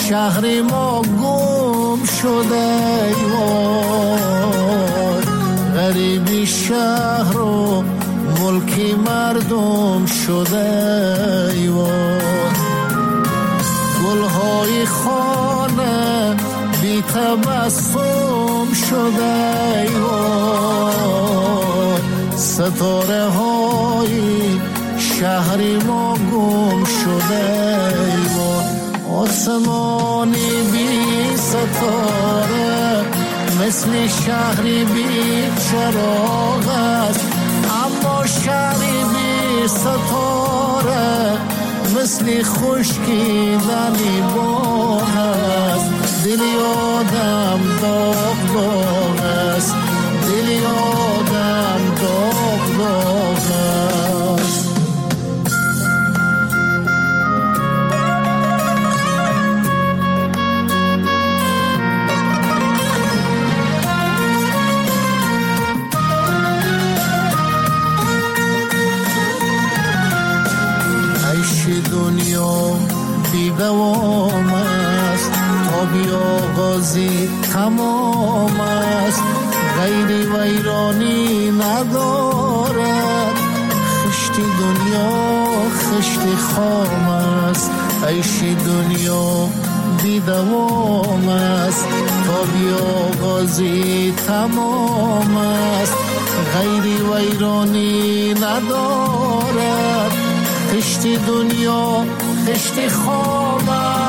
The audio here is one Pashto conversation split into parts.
شهر ما گم شده وای غریبی شهر و ملکی مردم شده وای گلهای خانه بی تبسم شده وای ستاره های شهری ما گم شده وای آسمانی بی ستاره مثل شهری بی چراغ است اما شهری بی ستاره مثل خشکیدنی باغ است دلی آدم داغ داغ است دلی آدم داغ داغ است. دنیا بی دوام است تا بی آغازی تمام است غیری ویرانی ندارد خشت دنیا خشت خام است عیش دنیا بی دوام است تا بی آغازی تمام است غیری ویرانی ندارد خشت دنیا خشت خام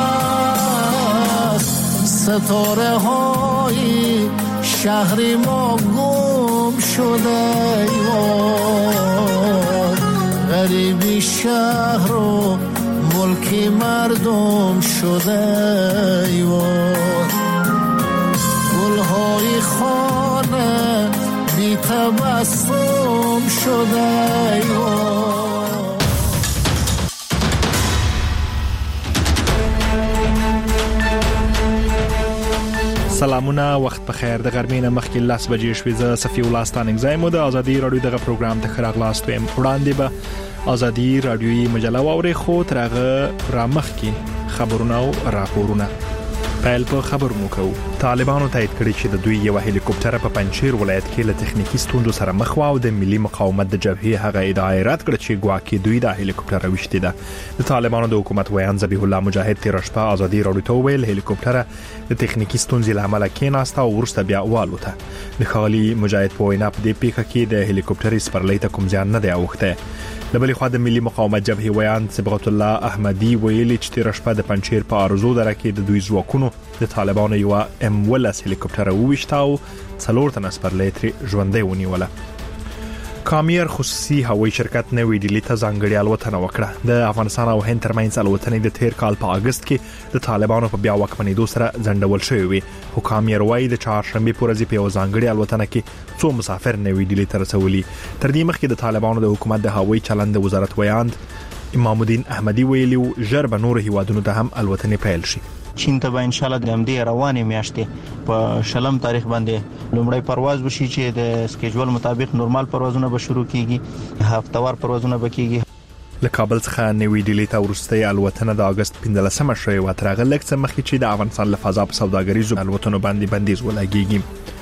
است ستاره های شهر ما گم شده وای غریبی شهر و ملکی مردم شده وای گلهای خانه بی تبسم شده وای. سلامونه وخت په خیر د غرمې نه مخکې 10 بجې شوې زه صفي الله ستانګ زایم د ازادي رادیو دغه پروګرام ته خراغلاست ویم وړاندې به ازادي رادیوي مجله واوري خو ترغه را مخکې خبرونه او راپورونه پیل په خبرونو کوو. طالبانو تایید کړی چې د دوی یو هلیکوپټر په پنځیر ولایت کې له تخنیکی ستونزو سره مخ و او د ملي مقاومت د جبهې هغه ادعا رد کړ چې ګواکې دوی د هلیکوپټر وشتي ده. د طالبانو د حکومت ویان ذبیح الله مجاهد تیر شپه ازادي رادیو ته ویل هلیکوپټر د تخنیکی ستونزې لامل کېناسته او ورسته بیا والوته. د خالي مجاهد په وینا په دې پیښه کې د هلیکوپټر سپرلۍ ته کوم ځان نه دی اوخته. د بلې خوا د ملي مقاومت جبهې ویان صبغت الله احمدي ویلي چې تیر شپه د پنځیر په ارزو درکې د دوی ځواکونو د طالبانو یو M-10 هلیکوپټر وویشتاو څلور تنه سپرلۍ ترې ژوندۍ ونیوله. کامیر خصوصي هوایي شرکت نوې ډیلی ته ځانګړې الوتنه وکړه. د افغانستان او هند ترمنځ الوتنې د تیر کال په اگست کې د طالبانو په بیا واکمنېدو سره ځنډول شوې وي. خو کامیر وايي د چهارشنبه په ورځ په یو ځانګړې الوتنه کې څو مسافر نوې ډیلی ته رسولي. تر دې مخکې د طالبانو د حکومت د هوایي چلند وزارت ویاند امام الدین احمدي ویلي ژر به نور هیوادونو ته هم الوتنې پیل شي. چین ته به ان شاء الله د همدې روانې میاشتې په شلم تاریخ باندې لومړی پرواز وشي چې د سکیجول مطابق نورمال پروازونه به شروع کیږي هفتهوار پروازونه به کیږي. له کابل څخه نوې ډیلی ته ورسته الوتنه د اگست 15 شوې و تر هغه لږ څه مخکې چې د افغانستان له فضا په سوداګریزو الوتنو باندې بندیز ولګیږي.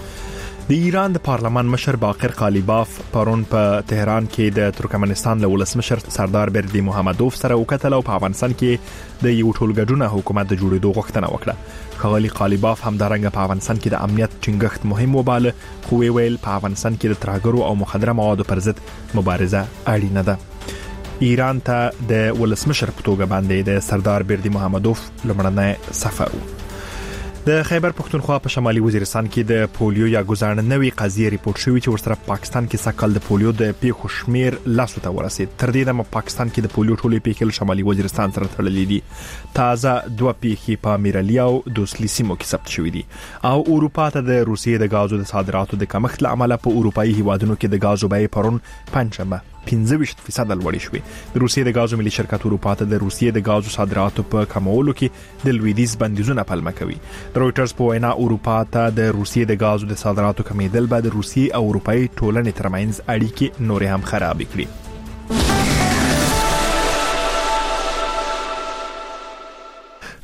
د ایران د پارلمان مشر باقر قالیباف پرون په تهران کې د ترکمنستان له ولسمشر سردار بردی محمدوف سره وکتل او په افغانستان کې د یو ټولګډونه حکومت د جوړېدو غوښتنه وکړه. ښاغلي قالیباف هم دارنګه په افغانستان کې د امنیت ټینګښت مهم وباله خو ویل په افغانستان کې د ترهګرو او مخدره موادو پر ضد مبارزه اړینه ده. ایران ته د ولسمشر په توګه باندې د سردار بردی محمدوف لمړنی سفر و. د خیبر پختونخوا په شمالي وزیرستان کې د پولیو یا ګزارنه نوې قضیه ریپورت شوې چې ورسره پاکستان کې سکل د پولیو د پیښو شمیر لاسو ته ورسید. تر دې دمه پاکستان کې د پولیو ټولې پیښې شمالي وزیرستان سره تړلې دي. تازه دوه پیښې په میرالي او دوسلی سیمو کې ثبت شوې دي. او اروپا ته د روسیې د غازو د صادراتو د کمښت لامل په اروپאי هیوادونو کې د غازو بیې پرون پنځمه 15% لوړې شوې. د روسیې د غازو ملي شرکت اروپا ته د روسیې د غازو صادراتو په کمولو کې د لویدیز بندیزونه پلمه کوي. د رويټرز په وینا اروپا ته د روسیې د غازو د صادراتو کمیدل به د روسیې او اروپאי ټولنې ترمنځ اړیکې نور هم خراب کړي.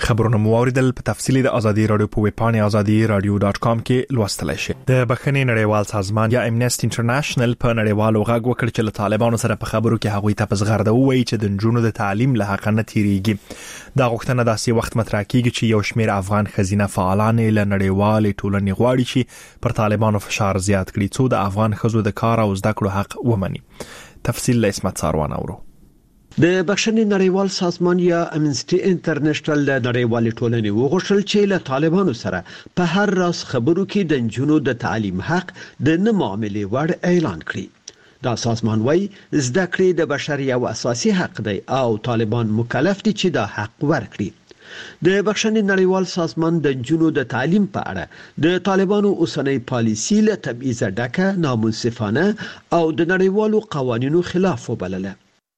خبرونه مو اوریدل په تفصیلی د ازادي رادیو په ویب پاڼه azadi.radio.com کې لوستلای شئ. د بخښنې نړیوال سازمان یا امنیست انټرنیشنل په نړیوالو غږ وکړ چې له طالبانو سره په خبرو کې هغوی ته پزغرده وایي چې د نجونو د تعلیم له حق نه تیریږي. دا غوښتنه داسې وخت مطرح کیږي چې یو شمېر افغان خزینه فعالان له نړیوال ټولنې غواړي چې پر طالبانو فشار زیات کړي څو د افغان خزو د کار او زده کړو حق ومني. تفصیل له اسمت ساروان اورو. د بخښنې نړیوال سازمان یا امنیسټي انټرنیشنل د نړیوالې ټولنې وغوښتل چې له طالبانو سره په هر راز خبرو کې د نجونو د تعلیم حق د نه معاملې وړ اعلان کړي. دا سازمان وايي زده کړې د بشر یو اساسي حق دی او طالبان مکلف دي چې دا حق ورکړي. د بخښنې نړیوال سازمان د نجونو د تعلیم په اړه د طالبانو اوسنۍ پالیسي له تبعیض ډکه، نامنصفانه او د نړیوالو قوانینو خلاف وبلله.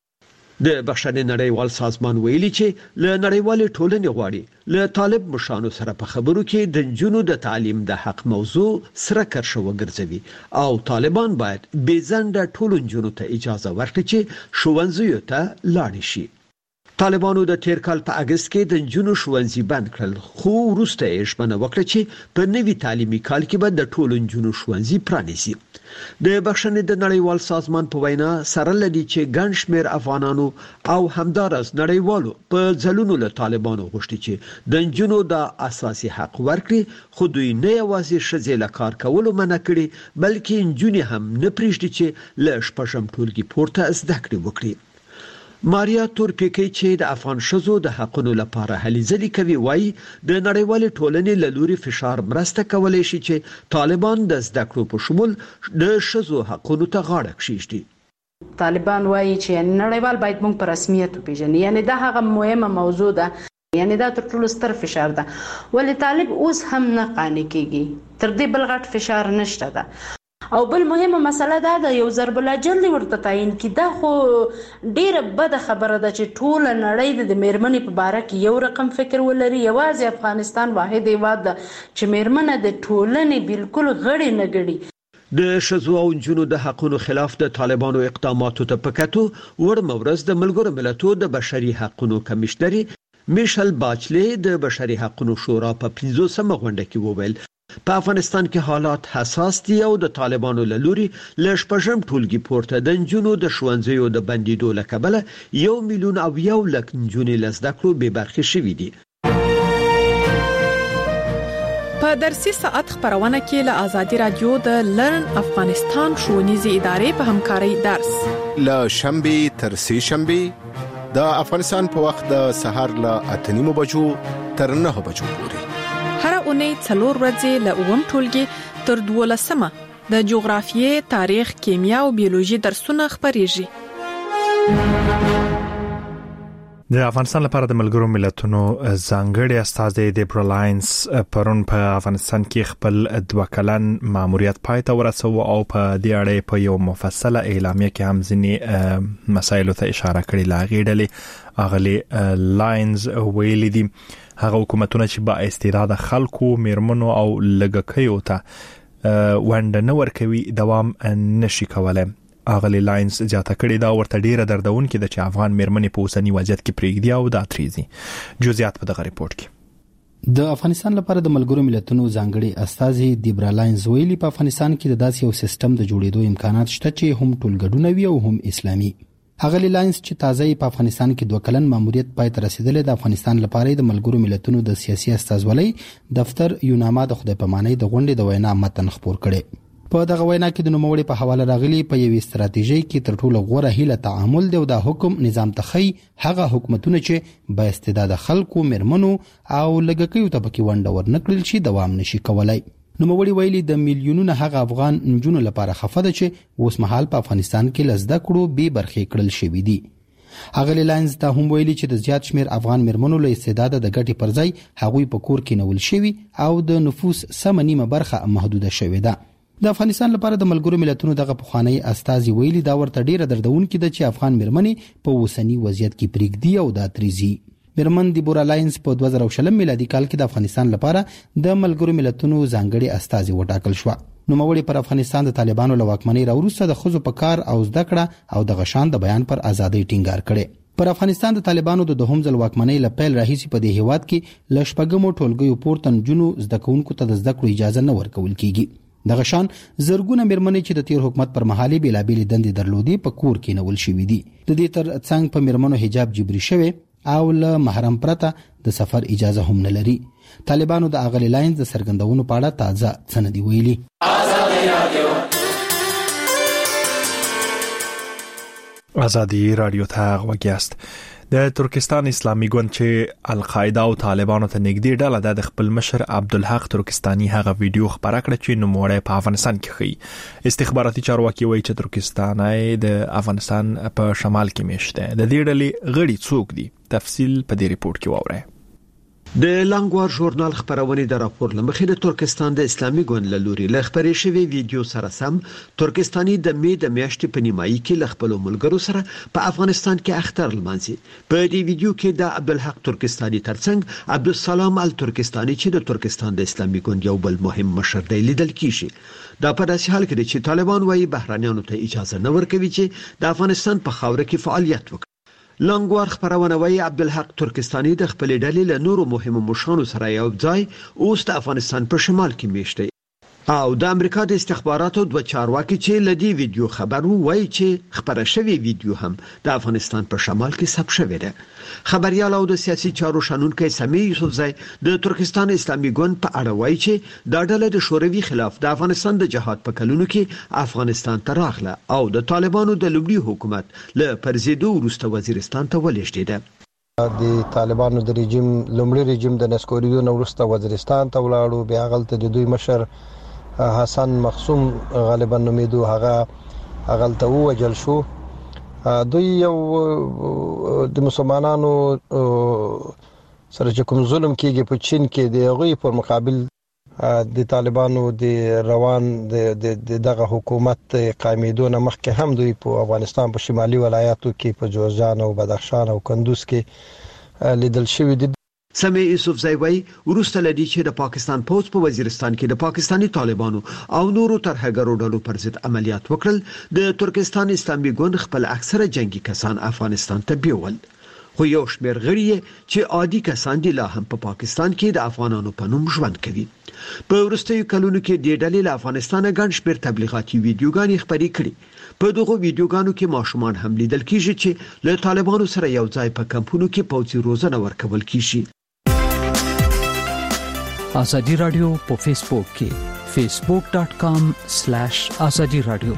د بخښنې نړیوال سازمان ویلي چې له نړیوالې ټولنې غواړي له طالب مشانو سره په خبرو کې د نجونو د تعلیم د حق موضوع سره کرښه وګرځوي او طالبان باید بېځنډه ټولو نجونو ته اجازه ورکړي چې ښوونځیو ته لاړې شي. طالبانو د تیر کال په اگست کې د نجونو ښوونځي بند کړل، خو وروسته یې ژمنه وکړه چې په نوي تعلیمي کال کې به د ټولو نجونو ښوونځي پرانیزي. د بخښنې د نړیوال سازمان په وینا سره لدی چې ګڼ شمېر افغانانو او همدارس نړیوالو په ځلونو له طالبانو غوښتي چې د نجونو د اساسي حق ورکړي، خو دوی نه یوازې ښځې له کار کولو منع کړي بلکې نجونې هم نه پرېږدي چې له شپږم ټولګي پورته زده کړې وکړي. ماریا تورپیکی چې د افغان شذو د حقونو لپاره هلې ځلې کوي وایي د نړیوالې ټولنې له لوري فشار مرسته کولای شي چې طالبان د زده کړو په شمول د شذو حقونو ته غاړه کښیږدي. طالبان وایي چې نړیوال باید موږ په رسمیت وپیژني، یعنی دا هغه مهمه موضوع ده، یعنی دا تر ټولو ستر فشار ده، ولی طالب اوس هم نه قانع کیږي، تر دې بل غټ فشار نشته ده. او بل مهمه مسله دا ده یو ضرب الاجل ورته تعین کی، دا خو ډیره بده خبره ده چې ټول نړۍ د میرمنې په باره کې یو رقم فکر ولري. یوازې افغانستان واحد هیواد ده چې میرمنه د ټولنې بالکل غړي نه ګړي. د شذو او نجونو د حقونو خلاف د طالبانو اقداماتو ته پکاتو ورمه ورځ د ملګرو ملتونو د بشري حقونو کمشنري میشل باچلې د بشري حقونو شورا په 50مه غونډه کې وویل په افغانستان کې حالات حساس دي او د طالبانو له لوري له شپږم ټولګي پورته د نجونو د ښوونځیو د بندیدو له کبله 1,100,000 نجونې له زده کړو بې برخې شوي دي. په درسي ساعت خبرونه کې له ازادي رادیو د لرن افغانستان ښوونیزې ادارې په همکارۍ درس له شنبه تر سه شنبه د افغانستان په وخت د سهار له 8:30 بجو تر 9 بجو پورې. هر اونۍ 4 ورځې له اووم ټولګي تر 12مه د جغرافیې، تاریخ، کیمیا او بیولوژي درسونه خبريږي. د افغانستان لپاره د ملګرو ملتونو ځانګړي استازي دیبرا لاینز پرون په افغانستان کې خپل 2 کلن ماموریت پای ته ورسوه او په دې اړه په یو مفصله اعلامیه کې هم ځینې مسایلو ته اشاره کړې. لاغې ډلې اغلی لاینز ویلي دي هغه حکومتونه چې با استعداد خلکو، میرمنو او لږکیو ته ونډه نه ورکوي دوام نشي کولای. اغلی لاینز زیاته کړې دا ورته ډیره دردونکې ده چې افغان میرمنې په اوسنی وضعیت کې پرېږدي او دا تریزي. جزئیات په دغه ریپورت کې. د افغانستان لپاره د ملګرو ملتونو ځانګړي استازي دیبرا لاینز ویلي په افغانستان کې د داسې یو سیستم د جوړېدو امکانات شته چې هم ټولګډونه وي او هم اسلامي. اغلی لاینز چې تازه په افغانستان کې 2 کلن ماموریت پای ته رسیدلی د افغانستان لپاره د ملګرو ملتونو د سیاسي استازولۍ دفتر یوناما د خدای پامانۍ د غونډې د وینا متن خپور کړي. په دغه وینا کې د نوموړي په حواله راغلي په یوې ستراتیژي کې تر ټولو غوره هیله تعامل دی او د حکم نظام تخی هغه حکومتونه چې با استعداد خلکو، میرمنو او لږکیو ته پکې ونډه ورنکړل شي دوام نشي کولای. نوموړي ویلي د میلیونونو هغه افغان نجونو لپاره خفه ده چې اوس مهال په افغانستان کې لزده کړو بې برخې کړل شوي دي. اغلی لاینز ته هم ویلي چې د زیات شمیر افغان میرمنو له استعداد د ګټې پر ځای هغوی په کور کې نول شوي او د نفوس سمه نیمه برخه محدوده شوې ده. د افغانستان لپاره د ملګرو ملتونو دغه پخوانی استازي ویلي دا ورته ډیره دردونکې ده چې افغان میرمنې په اوسنی وضعیت کې پرېږدي او دا تریزي. میرمن دیبرا لاینز په 2020 میلادي کال کې د افغانستان لپاره د ملګرو ملتونو ځانګړي استازي وټاکل شو. نوموړي پر افغانستان د طالبانو له واکمنۍ راوروسته د ښځو په کار او زده کړه او د غشان د بیان پر ازادۍ ټینګار کړي. پر افغانستان د طالبانو د دوهم ځل واکمنۍ لپاره راهیسي په دې هیواد کې لشپګمو ټولګیو پورته نجونو زده کوونکو ته د زده کړو اجازه نه ورکول کیږي. دغه شان زرګونه مېرمنې چې د تیر حکومت پر مهال بیلابېل دندې درلودې په کور کې نول شوې دي. د دې تر څنګ په مېرمنو حجاب جبري شوی او له محرم پرته د سفر اجازه هم نه لري. طالبانو د اغلی لاینز د سرګندونو په اړه تازه څه نه دی ویلي. آزادی رادیو ته غوږیاست. د ترکستان اسلامي ګوند چې القاعده او طالبانو ته نږدې ډله د خپل مشر عبدالحق ترکستاني هغه ویډیو خبره کړه چې نوموړی په افغانستان کې ښيي. استخباراتي چارواکي وایي چې ترکستان د افغانستان په شمال کې میشته. د دې ډلې غړي څوک دي؟ تفصیل په دې ریپورت کې واورئ. د لانګوار ژورنال خبرونه د راپور لمخې د ترکستان د اسلامي ګوند له لوري ل خبرې شوی ویډیو سره سم ترکستاني د میاشتې په نیمایي کې ل خپل ملګرو سره په افغانستان کې اختر لمانځي. په دې ویډیو کې د عبدالحق ترکستاني ترڅنګ عبدالسلام الترکستاني چې د ترکستان د اسلامي ګوند یو بل مهم مشر دی لیدل کیږي. دا په داسې حال کې چې طالبان وايي بهرانيانو ته اجازه نه ورکوي چې د افغانستان په خاوره کې فعالیت وکړي. لانګوار خبرونه وايي عبدالحق ترکستاني د خپل ډلې له نورو مهمو مشرانو سره یو ځای اوس د افغانستان په شمال کې میشته او د امریکا د استخباراتو دوه چارواکي چې لدی ویډیو خبر وایي چې خبره شوی ویډیو هم د افغانستان په شمال کې ثبت شوی دی. خبريال او د سیاسي چارو شنونکي سمي یوسفزای د ترکستان اسلامي ګوند په اړه وایي چې دا ډله د شوروي خلاف د افغانستان د جهاد په کلونو کې افغانستان ته راغله او د طالبانو د لومړي حکومت له پرزیدو وروسته وزیرستان ته ولېږدیده. د طالبانو د رژیم لومړي رژیم د نسکوریدو وروسته وزیرستان ته ولاړو. بیا غلطه د دوی مشر حسن مخصوم غالبا نومیدو هغه غلطه وجل شو. دوی یو د مسلمانانو سره چې کوم ظلم کیږي په چین کې د هغوی پر مقابل د طالبانو د روان د دغه حکومت قائمېدو نه مخکې هم دوی په افغانستان په شمالي ولایاتو کې په جوزجان او بدخشان او کندوز کې لیدل شوی دي. سمي یوسفزای وای ورسته لدی چې د پاکستان پوز په وزیرستان کې د پاکستاني طالبانو او نورو ترهګرو ډلو پر ضد عملیات وکړل. د ترکستان اسلامي ګوند خپل اکثره جنگي کسان افغانستان ته بیول. خو یو شمېر غړي چې عادي کسان دي لا هم په پاکستان کې د افغانانو په نوم ژوند کوي. په وروستیو کلونو کې د ډلې له افغانستان ګڼ شمېر تبلیغاتي ویډیوګانې خپرې کړې. په دغه ویډیوګانو کې ماشومان هم لیدل کیږي چې له طالبانو سره یو ځای په کمپونو کې پوځي روزنه ورکول کیږي. آزادی رادیو په فیسبوک کې facebook.com/azadi radio.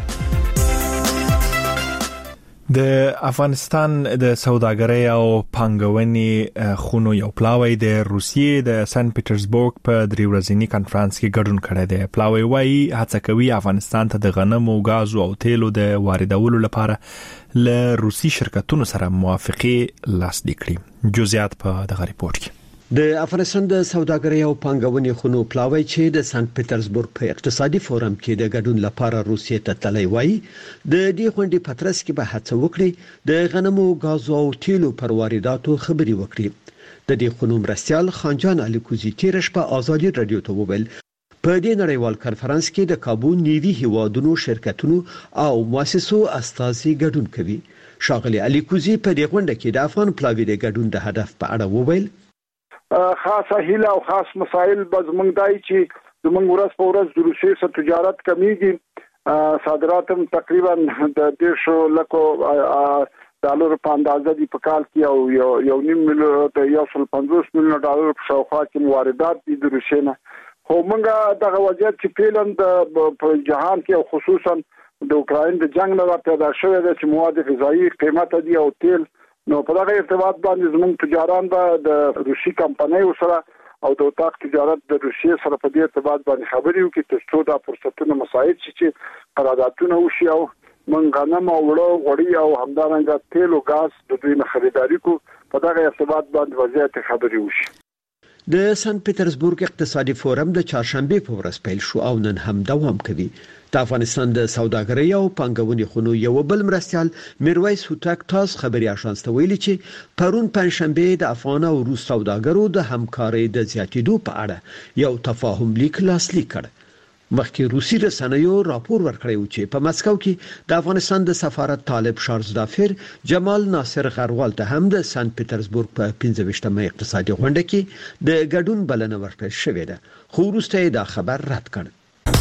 د افغانستان د سوداګرۍ او پانګونې خونو یو پلاوی د روسیې د سن پیټرزبورګ په درې ورځني کانفرنس کې ګډون کړی دی. پلاوی وايي هڅه کوي افغانستان ته د غنمو، غازو او تیلو د واردولو لپاره له روسي شرکتونو سره موافقه لاسلیک کړي. جزئیات په دغه ریپورت کې. د افغانستان د سوداګرۍ او پانګونې خونو پلاوی چې د سن پیټرزبورګ په اقتصادي فورم کې د ګډون لپاره روسیې ته تللی وای د دې غونډې په ترڅ کې به هڅه وکړي د غنمو، غازو او تیلو پر وارداتو خبري وکړي. د دې خونو مرستيال خانجان الیکوزي تیرش په آزادی رادیو ته وویل په دې نړیوال کانفرنس کې د کابو نیوي هیوادونو شرکتونو او مؤسسو استازي ګډون کوي. شاغلي الیکوزي په دې غونډه کې د افغان پلاوی د ګډون د هدف په اړه وویل خاص هیله او خاص مسایل بزمنګ دای چې زمونږ ورځ په ورځ د روسیې سره تجارت کمیږي. صادرات هم تقریبا د 1.5 لک ډالر په اندازه دي په کال کې او یو نیم ملیون ته 150 میلیون ډالر په شاوخوا کې واردات دي د روسیې نه. خو موږ دغه وضعیت چې فعلا په جهان کې او خصوصا د اوکراین د جنگ نه پیدا شوی دی چې مواد غذایی قیمت دي او تیل نو په دغه ارتباط باندې زموږ تجاران به د روسي کمپنیو سره او د اتاق تجارت د روسیې سره په دې ارتباط باندې خبرې وکړي ترڅو دا فرصتونه مساعد شي چې قراردادونه وشي او موږ غنم او غوړي او همدارنګه تیل او غاز د دوی نه خریداري کو په دغه ارتباط باندې وضعیت خبرې وشي. د سن پیټرزبورګ اقتصادي فورم د چهارشنبه په ورځ پیل شو او نن هم دوام کوي. د افغانستان د سوداګرۍ او پانګونې خونو یو بل مرستيال میرویس هوتک تاس خبري آشانسته ویلي چې پرون پنځشنبه د افغان او روس سوداګرو د همکارۍ د زیاتېدو په اړه یو تفاهم لیک لاسلیک کړ. مخکې روسي رسنیو راپور ورکړی و چې په مسکو کې د افغانستان د سفارت طالب شارزدافر جمال ناصر غروال ته هم د سنت پټرزبورګ په 15مه اقتصادي غونډه کې د ګډون بلنه ورکړل شوې ده، خو وروسته دا خبر رد کړ.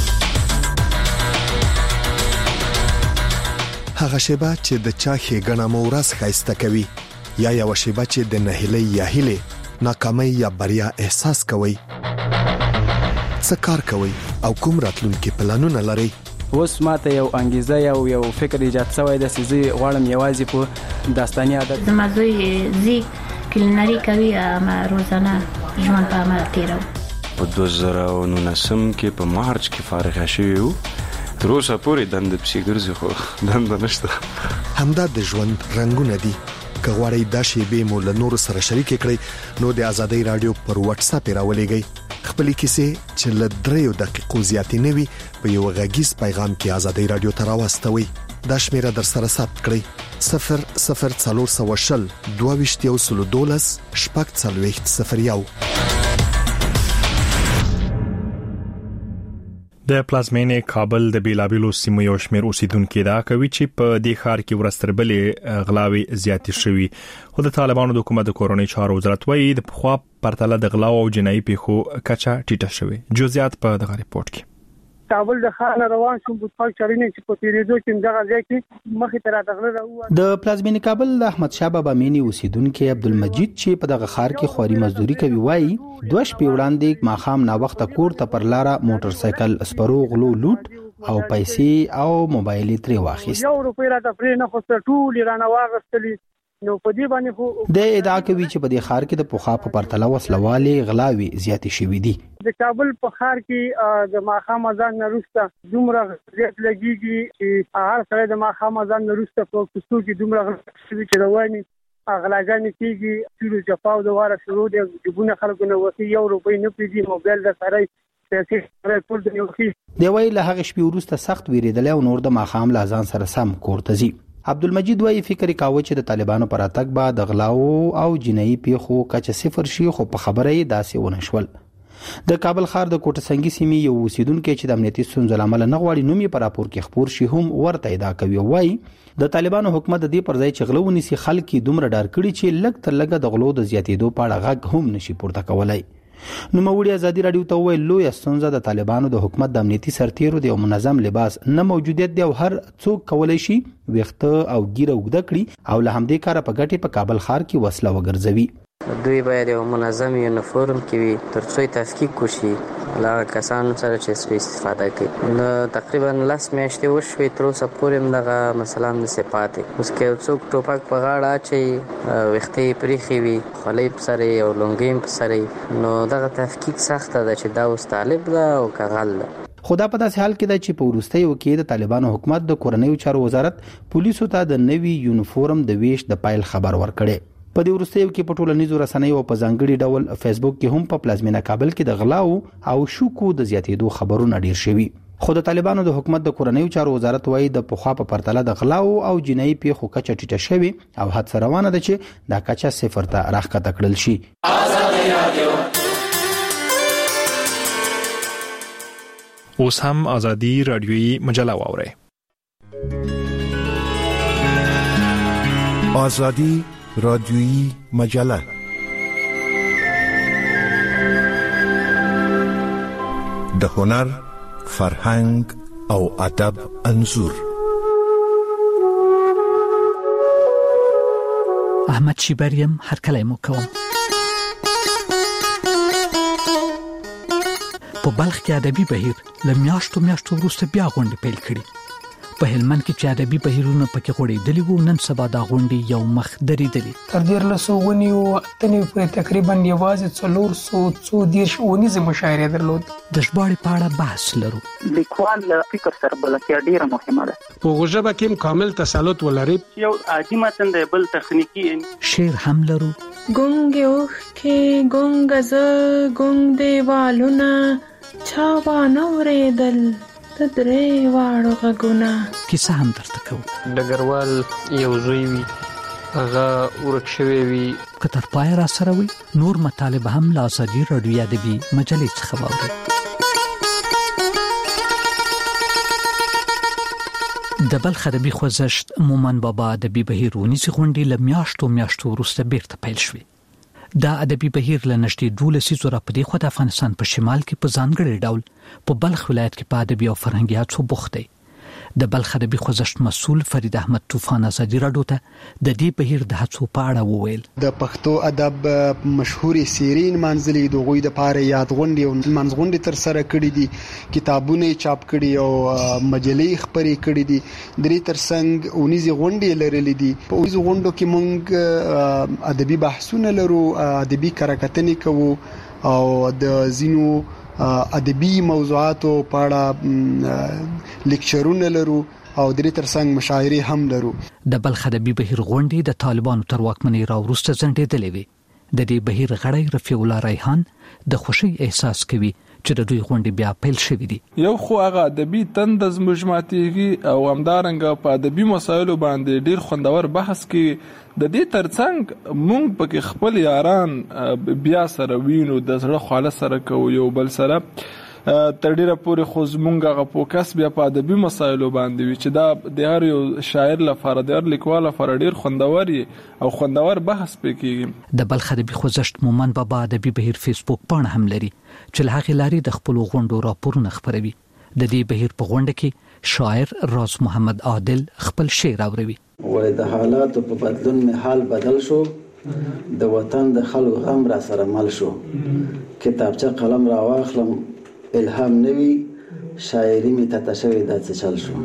هغه شیبه چې د چا ښېګڼه مو ورځ ښایسته کوي یا یو شیبه چې د نهیلۍ یا هیلې ناکامۍ یا بریا احساس کوي، څه کار کوي او کوم راتلونکي پلانونه لري. اوس ماته یو انګیزه یو فکر ایجاد شوی د سيزي غواړم یوازې په داستاني عادت د مازوی زی کلینری کوي ما روزانه ژوند په عمل تیرو. په 2019 کې په مارچ کې فارغ شوم. تر اوسه پورې دند پسې ګرځي خو دند نشته. همدا د ژوند رنگونه دي. که غواړئ دا شیبې مو له نور سره شریک کړئ نو د آزادۍ رادیو پر واتس اپ راولېږئ. خپلې کیسې چې له 3 دقیقو زیاتې نه وي په یو غږیز پیغام کې آزادۍ رادیو ته راوستوئ. دا شمیره در سره ثبت کړئ 00420 22 12 د پلازمینې کابل د بیلابیلو سیمو یو شمېر اوسیدونکو دا کوي چې په دې ښار کې ورستربلې غلاوي زیاتې شوي، خو د طالبانو د حکومت د کورونی چارو وزارت وايي د پخوا پرتله د غلاو او جنایي پیښو کچه ټیټه شوې. جزئیات په دغه ریپورت کې. کابل د خان روان شوم په خپل چارینې چې په تیریدو کې دغه ځای کې مخې ته راغله راو. د پلازمینې کابل د احمد شاه بابا مینی اوسیدونکو عبدالمجید چې په دغه ښار کې خوري مزدوري کوي وایي 2 شپې وړاندې ماخام نا وخت کور ته پر لاره موټر سایکل سپرو غلو لوټ او پیسې او موبایل ترې واخیست. یو روپۍ راته پرې نه خو ټول رانه واغستلی. نو په دې باندې خو د ادعا کوي چې په دې ښار کې د پوخا په پرتله وسلوالې غلاوي زیاتې شوې دي. د کابل په ښار کې د ماخام اذان نرسته دومره زیات لګيږي چې هر سره د ماخام اذان نرسته په کوڅو کې دومره غلاوي چې رواني غلاګانې کیږي چې جفاو د واره شروع دي جبونه خلکو نه وسی یو روپۍ نه پیږي موبایل د سره پیسې سره ټول د یو خي دی وی له هغه شپې وروسته سخت ویریدل او نور د ماخام لازان سره سم کوړه زی. عبدالمجید وايي فکر کاوه چې د طالبانو پر اتک بعد غلاو او جنایي پیښو کچه صفر شي، خو په خبره یې داسې ونه شول. د کابل ښار د کوټه سنگي سیمې یو اوسیدونکو چې د امنیتي ستونزو لامل نه غواړي نوم یې پر راپور کې خبر شي هم ورته ادعا کوي. وايي د طالبانو حکومت د دې پر ځای چې غلو ونیسي خلک دومره ډار کړي چې لږ تر لږه د غلو د زیاتېدو په اړه غږ هم نشي پورته کولای. نو موړي ازادي رادیو ته ویل لوی ستونزه د طالبانو د حکومت د امنیتي سرتیرو د منظم لباس نه موجودیت دی او هر څوک کولای شي ویخته او ګیره وګد کړي او له همدې کاره په ګټه په کابل ښار کې وسله وګرځوي. دوی باید یو منظم یونیفورم کې وي ترڅو تفکیک وشي لا کسانو سره چې استفاده کوي. نو تقریبا 10 میاشتې وشوي تر اوسه پورې دغه مثلا د صفاتې اوس کې څوک ټوپک په غاړه چې وختې پریخي وي خلې په سره او لونګیم په سره نو دغه تفکیک سخته ده چې دا اوس طالب ده او کغل ده. خدا په داسې حال کې ده چې په وروستیو کې د طالبانو حکومت د کورنیو چارو وزارت پولیسو ته د نوي یونیفورم د ویش د پایل خبر ورکړي. په دې وروستیو کې په ټولنیزو رسنیو او په ځانګړي ډول فیسبوک کې هم په پلازمینه کابل کې د غلاو او شوکو د زیاتېدو خبرونه ډیر شوي. خو د طالبانو د حکومت د کورنیو چارو وزارت وايي د پخوا په پرتله د غلاو او جنایي پیښو کچه ټیټه شوې او هڅه روانه ده چې دا کچه صفر ته راښکته کړل شي. اوس هم آزادي رادیویی مجله واورئ. آزادی رادیویی مجله د هنر، فرهنګ او ادب انځور. احمد شیبریم هر کله مو کوم. په بلخ کې ادبي بهیر لمیاشتو وروسته بیا غونډې پیل کړي. په هلمند کې چې ادبي بهیرونه پکې غوړېدلي وو نن سبا دا غونډې یو مخ درېدلې. تر 1300 ونیو اتنې پورې تقریبا یوازې 430 ونیزه مشاعره درلود. د ژباړې په اړه بحث لرو. لیکوال فکر سره بلکې ډیره مهمه ده. په ژبه کې کامل تسلط ولري. یو عادي متن دی بل تخنیکی شعر هم لرو. ګونګ اوخ کې ګونګ ز ګونګ دیوالونه چا باندې ورېدل د درې واړو غږونه کیسه هم درته کوو. ډګروال یو زوی وي هغه ورک شوی وي که تر پای را سره وي نور مطالب هم له آزادي رادیو ادبي مجلې څخه واورئ. د بلخ ادبي خوځښت مومن بابا ادبي بهیر ونیسي غونډې له میاشتو وروسته بیرته پیل شوې. دا ادبي بهیر له نږدې 12 زره په دې خو د افغانستان په شمال کې په ځانګړي ډول په بلخ ولایت کې په ادبي او فرهنګي هڅو بوخت دی. د بلخ ادبي خوځښت مسؤل فرید احمد طوفان ازادي راډیو ته د دې بهیر د هڅو په اړه وویل. د پښتو ادب مشهوري سیرین منځلي د غوي د پاره یادغونډي او منځغونډي تر سره کړې دي، کتابونه چاپ کړي او مجلې خبرې کړي دي. درې ترڅنګ اونیزي غونډي لرلې دي. په اونیزي غونډو کې مونږ ادبي بحثونه لرو، ادبي کارکتنې کوو او د زینو ادبي موضوعاتو په اړه لیکچرونه لرو او درې ترڅنګ مشاعرې هم لرو. د بلخ ادبي بهیر غونډې د طالبانو تر واکمنۍ راوروسته ځنډېدلې وي. د دې بهیر غړی رفیع الله ریحان د خوشي احساس کوي چې د دوی غونډې بیا پیل شوې دي. یو خو هغه ادبي تند زموږماتيږي او همدارنګه په ادبي مسایلو باندې ډیر خوندور بحث کوي. د دې ترڅنګ مونږ پکې خپل یاران بیا سره وینو، د زړه خاله سره کوو، یو بل سره تر ډیره پورې خو زمونږ هغه فوکس بیا په ادبي مسایلو باندې وي چې دا د هر یو شاعر لپاره د هر لیکوال لپاره ډیر خوندور او خوندور بحث پکې. د بلخ ادبي خوځښت مومن بابا ادبي بهیر فیسبوک پاڼه هم لري چې له هغې لارې د خپلو غونډو راپورونه خپروي. د دې بهیر په غونډه کې شاعر راز محمد عادل خپل شعر اوروي. وای د حالاتو په بدلون می حال بدل شو، د وطن د خلکو غم را سره مل شو. کتابچه قلم را واخلم الهام نوي، شاعري می ته تشوي د څه چل شو.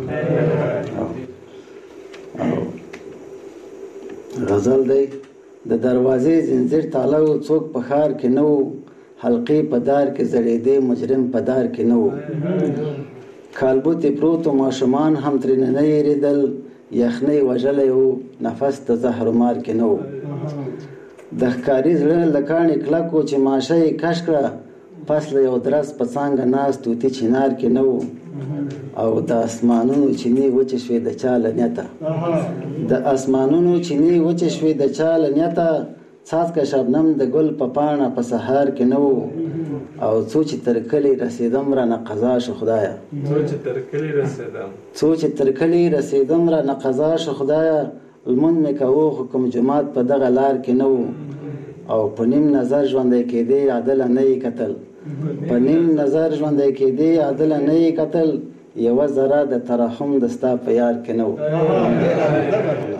غزل دی د دروازې زنجیر تاله و، څوک په ښار کې نه و، حلقې په دار کې زړېدې مجرم په دار کې نه و. کالبوتې پروت و ماشومان هم ترېنه نه یېرېدل، یخنۍ وژلی و نفس د زهر مار کې نه و. د ښکاري زړه له کاڼي کلک و چې ماشه یې کش کړه، پس له یو درس په څانګه ناست توتي چنار کې نه و. او د اسمانونو چینې وچې شوې د چا له نیته، د اسمانونو چینې وچې شوې د چا له نیته، څاڅکه شبنم د ګل په پاڼه په سهار کې نه و. او څو چې تر کلي رسیدم را نه قضا شو خدایا، څو چې تر کلي رسیدم را نه قضا شو خدایا. لمونځ مې کوو خو کوم جومات په دغه لار کې نه و. او په نیم نظر ژوندی کېدې عادله نه یې کتل، په نیم نظر ژوندی کېدې عادله نه یې کتل. یوه ذره د ترحم د ستا په یار کې نه و.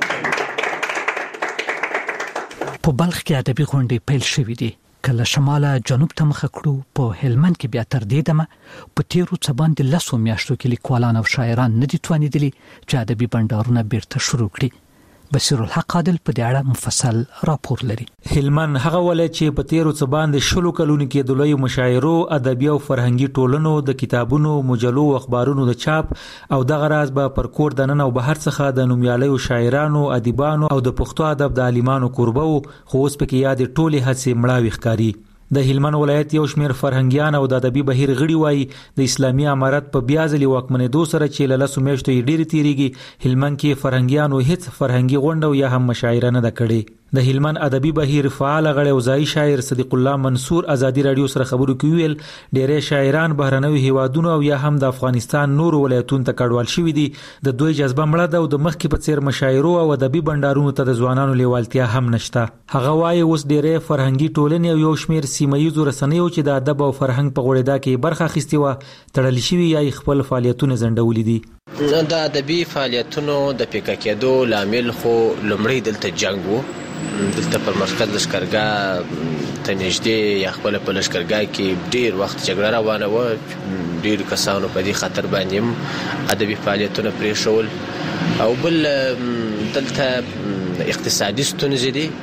په بلخ کې ادبي غونډې پیل شوې دي. کله شماله جنوب ته مخه کړو، په هلمند کې بیا تر دې دمه په تیرو څه باندې 10 میاشتو کې لیکوالان او شاعران نه دي توانېدلي چې ادبي بنډارونه بیرته شروع کړي. بصیر الحق عادل په دې اړه مفصل راپور لري. هلمند هغه ولایت چې په تیرو څه باندې 10 کلونو کې د لوی مشاعرو، ادبي او فرهنګي ټولنو، د کتابونو، مجلو او اخبارونو د چاپ او دغه راز به پر کور دننه او بهر څخه د نومیالیو شاعرانو، ادیبانو او د پښتو ادب د عالمانو کوربه وو، خو اوس پکې یاد ټولې هڅې مړاوي ښکاري. د هلمند ولایت یو شمیر فرهنګیان او د ادبي بهیر غړي وایي د اسلامي امارت په بیا ځلې واکمنېدو سره چې له 10 میاشتو یې ډېرې تیریږي، هلمند کې فرهنګیانو هیڅ فرهنګي غونډه یا هم مشاعره نه ده کړې. د هلمند ادبي بهیر فعال غړی او ځایي شاعر صدیق الله منصور ازادي رادیو سره خبرو کې ویل ډېری شاعران بهرنوي هیوادونو او یا هم د افغانستان نورو ولایتونو ته کډوال شوي دي. د دوی جذبه مړه ده او د مخکې په څیر مشاعرو او ادبي بنډارونو ته د ځوانانو لیوالتیا هم نشته. هغه وایي اوس ډېری فرهنګي ټولنې او یو شمیر سیمه‌ییزو رسنیو چې د ادب او فرهنګ په غوړېدا کې برخه اخیستې وه تړل شوي یا خپل فعالیتونه ځنډولي دي. د ادبي فعالیتونو د پیکه کېدو لامل خو لومړی دلته جنګ و. دلته پر مرکز لشکرګاه ته نږدې یا خپل په لشکرګاه کې ډیر وخت جګړه روانه وه. ډیر کسانو په دې خطر باندې ادبي فعالیتونه پرېښول. او بل دلته اقتصادي ستونزې دي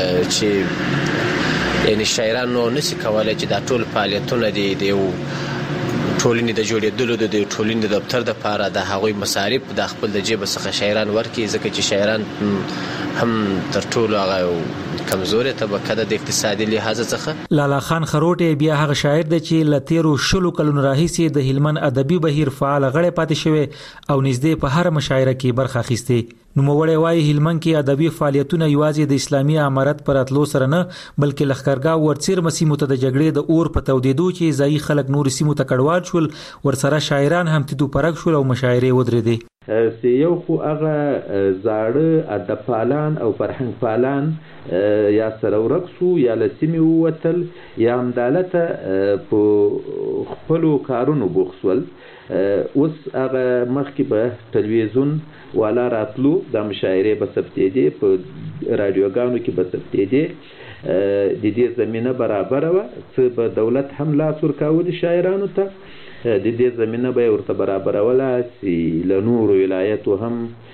چې یعنی شاعرانو نشي کولای چې دا ټول فعالیتونه دي د یو ټولنې د جوړېدلو د ټولنې د دفتر د پاره د هغوی مصارف د خپل د جیب څخه شاعران ورکړي، ځکه چې شاعران هم تر ټولو هغه کمزوري طبقه د اقتصادي لحاظ څخه. لالا خان خروټي بیا هغه شاعر دی چې ل 13 کلونو راهیسې د هلمند ادبي بهیر فعال غړی پاتې شوی او نږدې په هر مشاعره کې برخه اخیستې. نوموړی وایي هلمند کې ادبي فعالیتونه یوازې د اسلامي امارت پر اتلو سره نه بلکې لښکرګاه ورڅیرمه سیمو ته د جګړې د اور په تودېدو چې ځایي خلک نور سیمو ته کډوال شول، ورسره شاعران هم تدو پرګ شول او مشاعرې ودرېدې. یو خو هغه زاړه ادب پالان او فرهنګ پالان یا سره ورک شو یا له سیمې ووتل یا همدالته په خپلو کارونو بوخت شول. اوس هغه مخکې به تلویزیون والا راتلو، د مشاعرې به ثبتېدې، په راډیوګانو کې به ثبتېدې، د دې زمینه برابره وه. څه به دولت هم لاس ورکولي شاعرانو ته، د دې زمینه به یې ورته برابروله چې له نورو ولایتو هم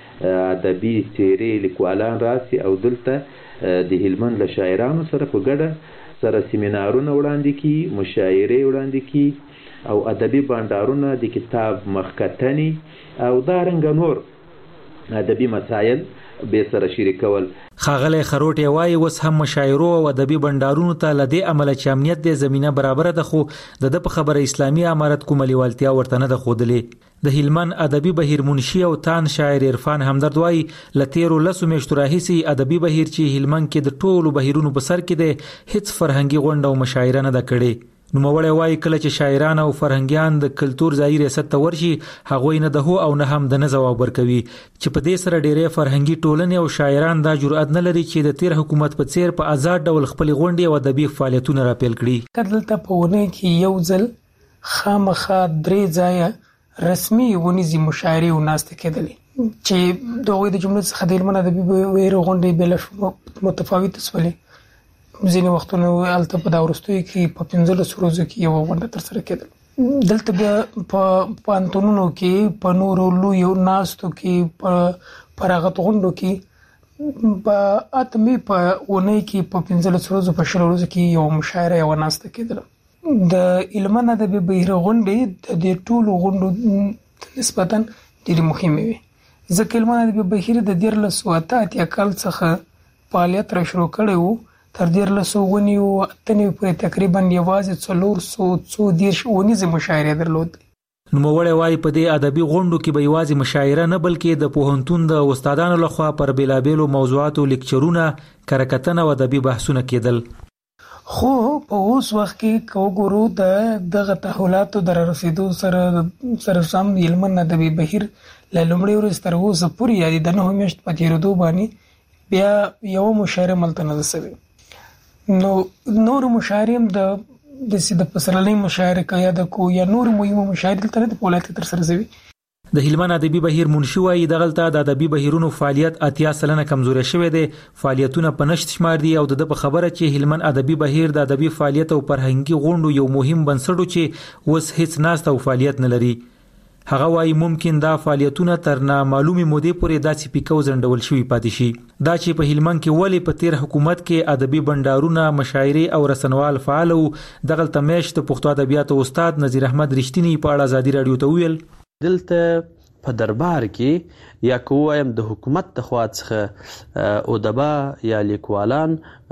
ادبي څېرې لیکوالان راسي او دلته د هلمند له شاعرانو سره په ګډه سره سیمینارونه وړاندې کړي، مشاعرې وړاندې کړي او ادبي بانډارونه، د کتاب مخکتنې او دارنګه نور ادبي مسایل به سره شریکول. ښاغلی خروټی وایي اوس هم مشاعرو او ادبي بنډارونو ته له دې امله چې امنیت د زمینه برابره ده، خو د په خبره اسلامي امارت کومه لیوالتیا ورته نه ده ښودلې. د هلمند ادبي بهیر منشي او تان شاعر عرفان همدرد وایي له تیرو 10 میاشتو راهیسې ادبي بهیر چې هلمند کې د ټولو بهیرونو په سر کې دی هیڅ فرهنګي غونډه او مشاعره نه ده کړې. نوموړی وایي کله چې شاعران او فرهنګیان د کلتور ځایي ریاست ته ورشي هغوی نه د هو او نه هم د نه ځواب ورکوي، چې په دې سره ډېری فرهنګي ټولنې او شاعران دا جرأت نه لري چې د تیر حکومت په څیر په آزاد ډول خپلې غونډې او ادبي فعالیتونه راپیل کړي. دلته په ونې کې یو ځل خامخا 3 ځایه رسمي ونیزي مشاعرې او ناستې کېدلې چې دوی د جملو څخه د هلمند ادبي بهیر غونډې بل متفاوت شولې. ځینې وختونه هلته په دا وروستیو کې په 15 ورځو کې یو غونډه ترسره کېدل. دلته بیا په پوهنتونونو کې په نورو لویو ناستو کې په هغه غونډو کې په اتمې په اونۍ کې په 15 ورځو په 20 ورځو کې یو مشاعره یو ناسته کېدل. د هلمند ادبي بهیر غونډې د ټولو غونډو نسبتاً ډېرې مهمې وي، ځکه هلمند ادبي بهیر د 1988 کال څخه فعالیت را شروع کړی و. تر 1998 پورې تقریبا یوازې 430 ونیزې مشاعرې درلودې. نوموړی وایي په دې ادبي غونډو کې به یوازې مشاعره نه بلکې د پوهنتون د استادانو لخوا پر بیلابیلو موضوعاتو لیکچرونه، کره-کتنه او ادبي بحثونه کېدل. خو په اوس وخت کې وګورو دغه تحولاتو در رسیدو سره سم هلمند ادبي بهیر له لومړۍ ورځې تر اوسه پورې یعنې د 9 میاشتو په تېرېدو باندې بیا یو مشاعره ملته نه ده سوې. نو نور مشاعرې هم د پسرلۍ مشاعره که یا د کو یا نور مهمه مشاعرې دلته نه د ولایت ترسره شوي. د هلمند ادبي بهیر منشي وایي دغلته د ادبي بهیرونو فعالیت 80% کمزوري شوی دی، فعالیتونه په نشت شمار دي او د په خبره چې هلمند ادبي بهیر د ادبي فعالیت او فرهنګي غونډو یو مهم بنسټ چې اوس هیڅ ناست او فعالیت نه لري. هغه وایي ممکن دا فعالیتونه تر نامعلومې مودې پورې داسې پیکو ځنډول شوي پاتې شي. دا چې په هلمند کې ولې په تیر حکومت کې ادبي بنډارونه، مشاعرې او رسنوال فعال وو، دغلته میاشت د پښتو ادبیاتو استاد نذیر احمد رښتینی په اړه ازادي رادیو ته ویل. دلته په دربار کې یا کوم د حکومت د خوا څخه ادبا یا لیکوالان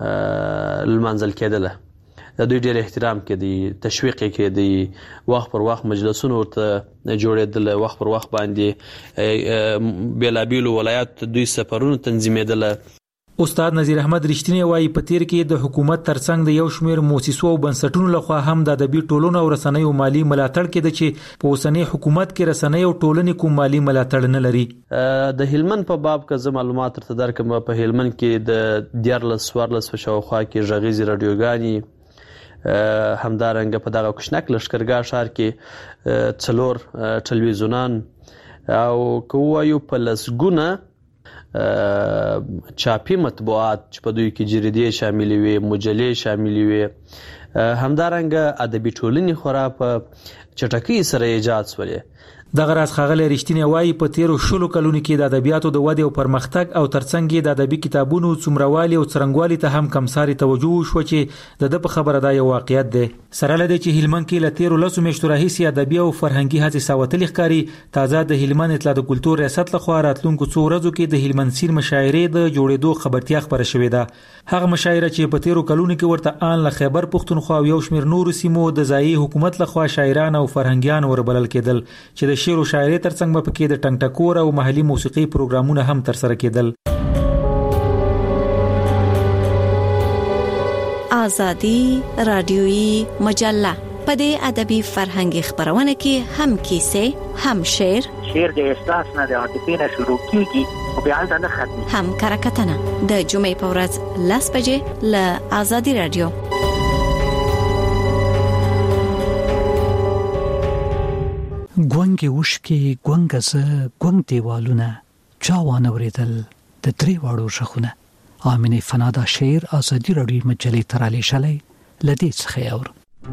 لمنځل کېدله، دوی ډېر احترام کړي، تشویق کړي، وخت پر وخت مجلسونه ورته جوړېدل، وخت پر وخت باندې بیلابیلو ولایات دوی سفرونه تنظیمېدل. استاد نذیر احمد رښتینی وایي په تیر کې د حکومت ترڅنګ د یو شمېر مؤسسو او بنسټونو لخوا هم د ادبي ټولنو او رسنیو مالی ملاتړ کېده چې په اوسنۍ حکومت کې رسنۍ او ټولنې کوم مالی ملاتړ نه لري. د هلمند په باب که زه معلومات درته درکړم، په هلمند کې د 14 په شاوخوا کې غږیزې راډیوګانې، همدارنګه په دغه کوچنک لښکرګاه ښار کې 4 ټلویزیونان او که وایو په لسګونه چاپی مطبوعات چې په دوی کې جریدې شاملې وي، مجلې شاملې وي، همدارنګه ادبي ټولنې خورا په چټکۍ سره ایجاد شولې. دغه راز ښاغلی رښتینی وایي په تیرو 20 کلونو کې د ادبیاتو د ودې او پرمختګ او ترڅنګ د ادبي کتابونو څومروالي او څرنګوالي ته هم کمساري توجه وشوه چې د په خبره دا یو واقعیت دی. سره له دې چې هلمند کې له تیرو 10 میاشتو راهیسې ادبي او فرهنګي هڅې ساوتلې ښکاري، تازه د هلمند اطلاع د کلتور ریاست لخوا راتلونکو 2 ورځو کې د هلمند سیر مشاعرې د جوړېدو خبرتیا خبره شوې ده. هغه مشاعره چې په تیرو کلونو کې ورته آن له خیبر پښتونخوا او یو شمېر نورو سیمو د ځایي حکومت لخوا شاعران او فرهنګیان وربلل کېدل چې د شعر او شاعرۍ ترڅنګ به پکې د ټنګ ټکور او محلي موسیقي پروګرامونه هم ترسره کېدل. آزادي رادیويي مجله په دې ادبي فرهنګي خبرونه کې هم کیسې، هم شعر د احساس نه د عاطفې نه شروع کیږي او بیا نه ختمي، هم کرکټنه د جمعې په ورځ 10 بجې له آزادي رادیو. ګونګې وشکې ګونګزه ګونګ دیوالونه چا وانه ورېدل د درې واړو ژغونه. آمینه فنادا شعر آزادي رادیو مجلې ترالی شلې لدې څخه اور.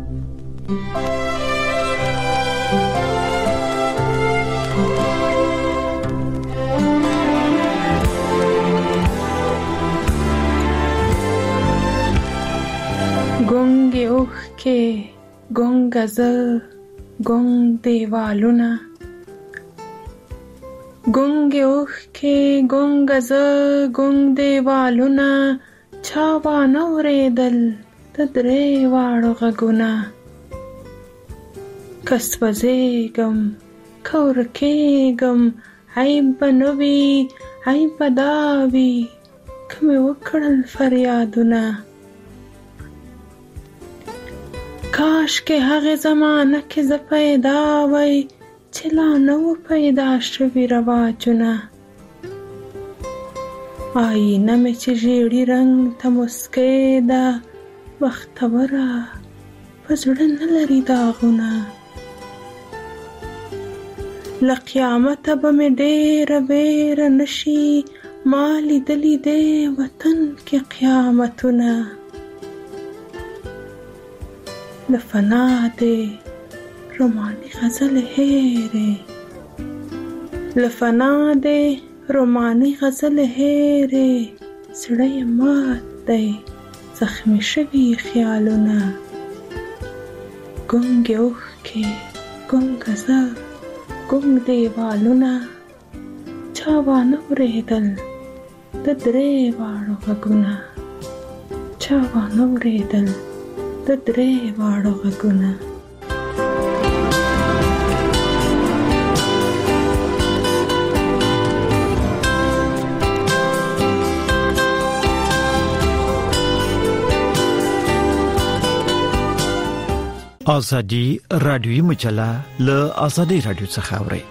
ګونګې وشکې ګونګزه ګونګ دیوالونه، ګونګې اوښکې ګونګزه ګونګ دیوالونه چا وانه ورېدل د درې واړو غږونه. که سوځېږم که ورکېږم عیب به نه وي عیب به دا وي که مې وکړل فریادونه. کاشکې هغې زمانه کې زه پیدا وای چې لا نه و پیدا شوي رواجونه. آینه مې چې ژیړي رنګ ته مسکۍ ده، بختوره په زړه نه لري داغونه. له قیامته به مې ډېره ویره نشي، ما لیدلي دې وطن کې قیامتونه. له فنا دې روماني غزل هېرې، له فنا دې روماني غزل هېرې، زړه یې مات دی زخمي شوي خیالونه. ګونګې اوښکې ګونګزه ګونګ دیوالونه چا وانه ورېدل د درې واړو غږونه. چا وانه ورېدل د درې واړو غږونه. آزادی رادیویی مجله له آزادی رادیو څخه اوري.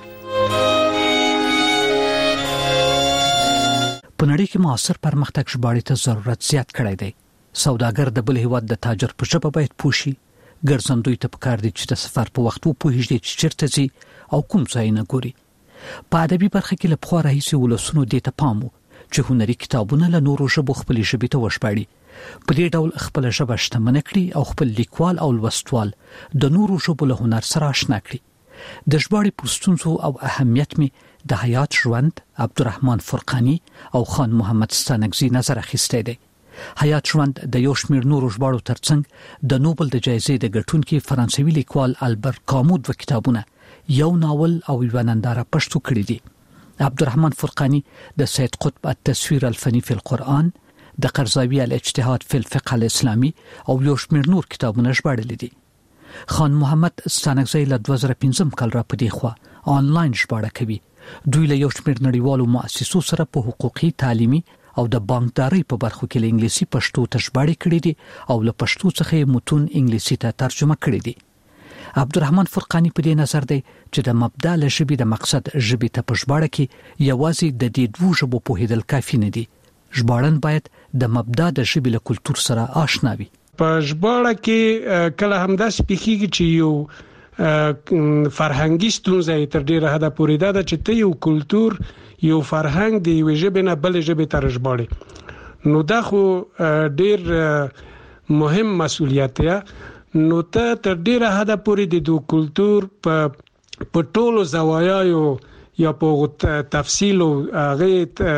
په نړۍ کې معاصر پرمختګ ژباړې ته ضرورت زیات کړی دی. سوداګر د بل هیواد د تاجر په ژبه باید پوښي. ګرځندوی ته پکار دی چې د سفر په وخت وپوهیږي چې چیرته ځي او کوم ځای نه ګوري. په ادبي برخه کې له پخوا راهیسې ولسونو دې ته پام و چې هنري کتابونه له نورو ژبو خپلې ژبې ته وژباړي. په دې ډول خپل ژبه شتمنه کړي او خپل لیکوال او لوستوال د نورو ژبو له هنر سره آشنا کړي. د ژباړې پر ستونزو او اهمیت می د حیات ژوند، عبدالرحمن فرقانی او خان محمد ستانکزي نظر اخیستی دی. حیات ژوند د یو شمېر نورو ژباړو ترڅنګ د نوبل د جایزې د ګټونکي فرانسوي لیکوال البر کامو د کتابونه، یو ناول او یو ننداره پښتو کړی دي. عبدالرحمن فرقانی د سید قطب التصویر الفنی فی القرآن، د قرضاوي الاجتهاد فی الفقه الاسلامي او یو شمېر نور کتابونه ژباړلي دي. خان محمد ستانکزي له 2015 کال را پدې خوا آنلاین ژباړه کوي. دوی له یو شمېر نړیوالو مؤسسو سره په حقوقي، تعلیمي او د بانکداري په برخو کې له انګلیسي پښتو ته ژباړې کړې دي او له پښتو څخه متون انګلیسي ته ترجمه کړې دي. عبدالرحمن فرقانی په دې نظر دی چې د مبدا له ژبې د مقصد ژبې ته په ژباړه کې یوازې د دې دوه ژبو پوهېدل کافي نه دي. ژباړن باید د مبدا د ژبې له کلتور سره آشنا وي. په ژباړه کې کله همداسې پیښیږي چې یو فرهنګي ستونزه تر ډیره حده پورې ده چې ته یو کلتور یو فرهنګ دی یو ژبه نه بل ژبه ته ژباړي. نو دا خو ډیر مهم مسؤلیت دی. نو ته تر ډیره حده پورې د دو کلتور په ټولو زوایاو یا په تفصیل او هغه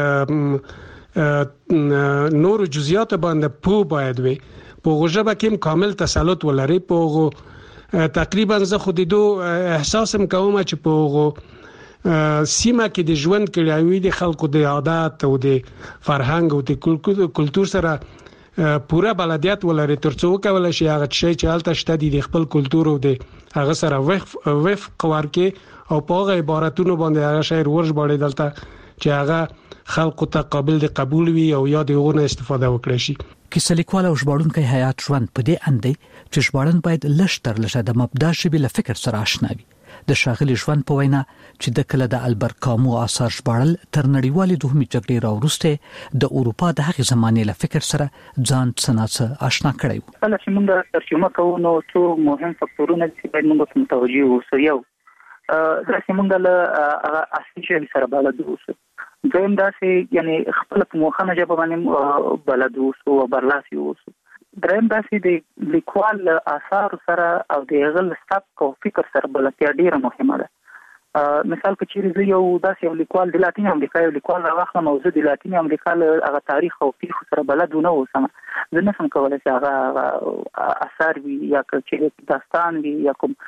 نور جزئیات باندې پوه باید وي. په ژبه کې کامل تسلط ولري. په تقریبا زه خو د دو احساسم کوم چې په سیمه کې د ژوند کړیوي د خلکو د عادت او د فرهنګ او د کلتور سره پوره بلدیت ولري ترڅو کولای شي هغه شی چې حالت شته د خپل کلتور او د هغه سره وفق ورکړي او په هغه عبارتونو باندې هغه شی ورژباړي دلته چې هغه خلکو ته قابل د قبول وي او یا دغه استفاده وکړي شي. کیسه لیکوال او ژباړونکی حیات ژوند په دې اندي چې ژباړن باید لشتر لشه د مبدا ژبې له فکر سره آشنا وي. د شاغلي ژوند په وینا چې د کله د البر کامو آثار ژباړل تر نړیوالې دوهمې جګړې راوروسته د اروپا د هغې زمانې له فکر سره ځان څنګه آشنا کړی و. کله چې موږ ترجمه کوو نو څو مهم فکتورونه چې باید موږ متوجي اوسو. یو دا چې موږ له اصلي ژبې سره بلد اوسو. دویم دا چې یعنی خپل په موخه ژبه باندې بلد اوسو او برلاسي اوسو. دریم دا چې د لیکوال آثار سره او د هغه سبک او فکر سره بلدتیا ډیره مهمه ده. مثال کې چې زه یو داسې یو لیکوال د لاتین امریکا یو لیکوال راغلم او زه د لاتین امریکا هغه تاریخ او پیښو سره بلد نه اوسم، زه نه سم کولای چې هغه اثر وي یا چې داستان وي یا کوم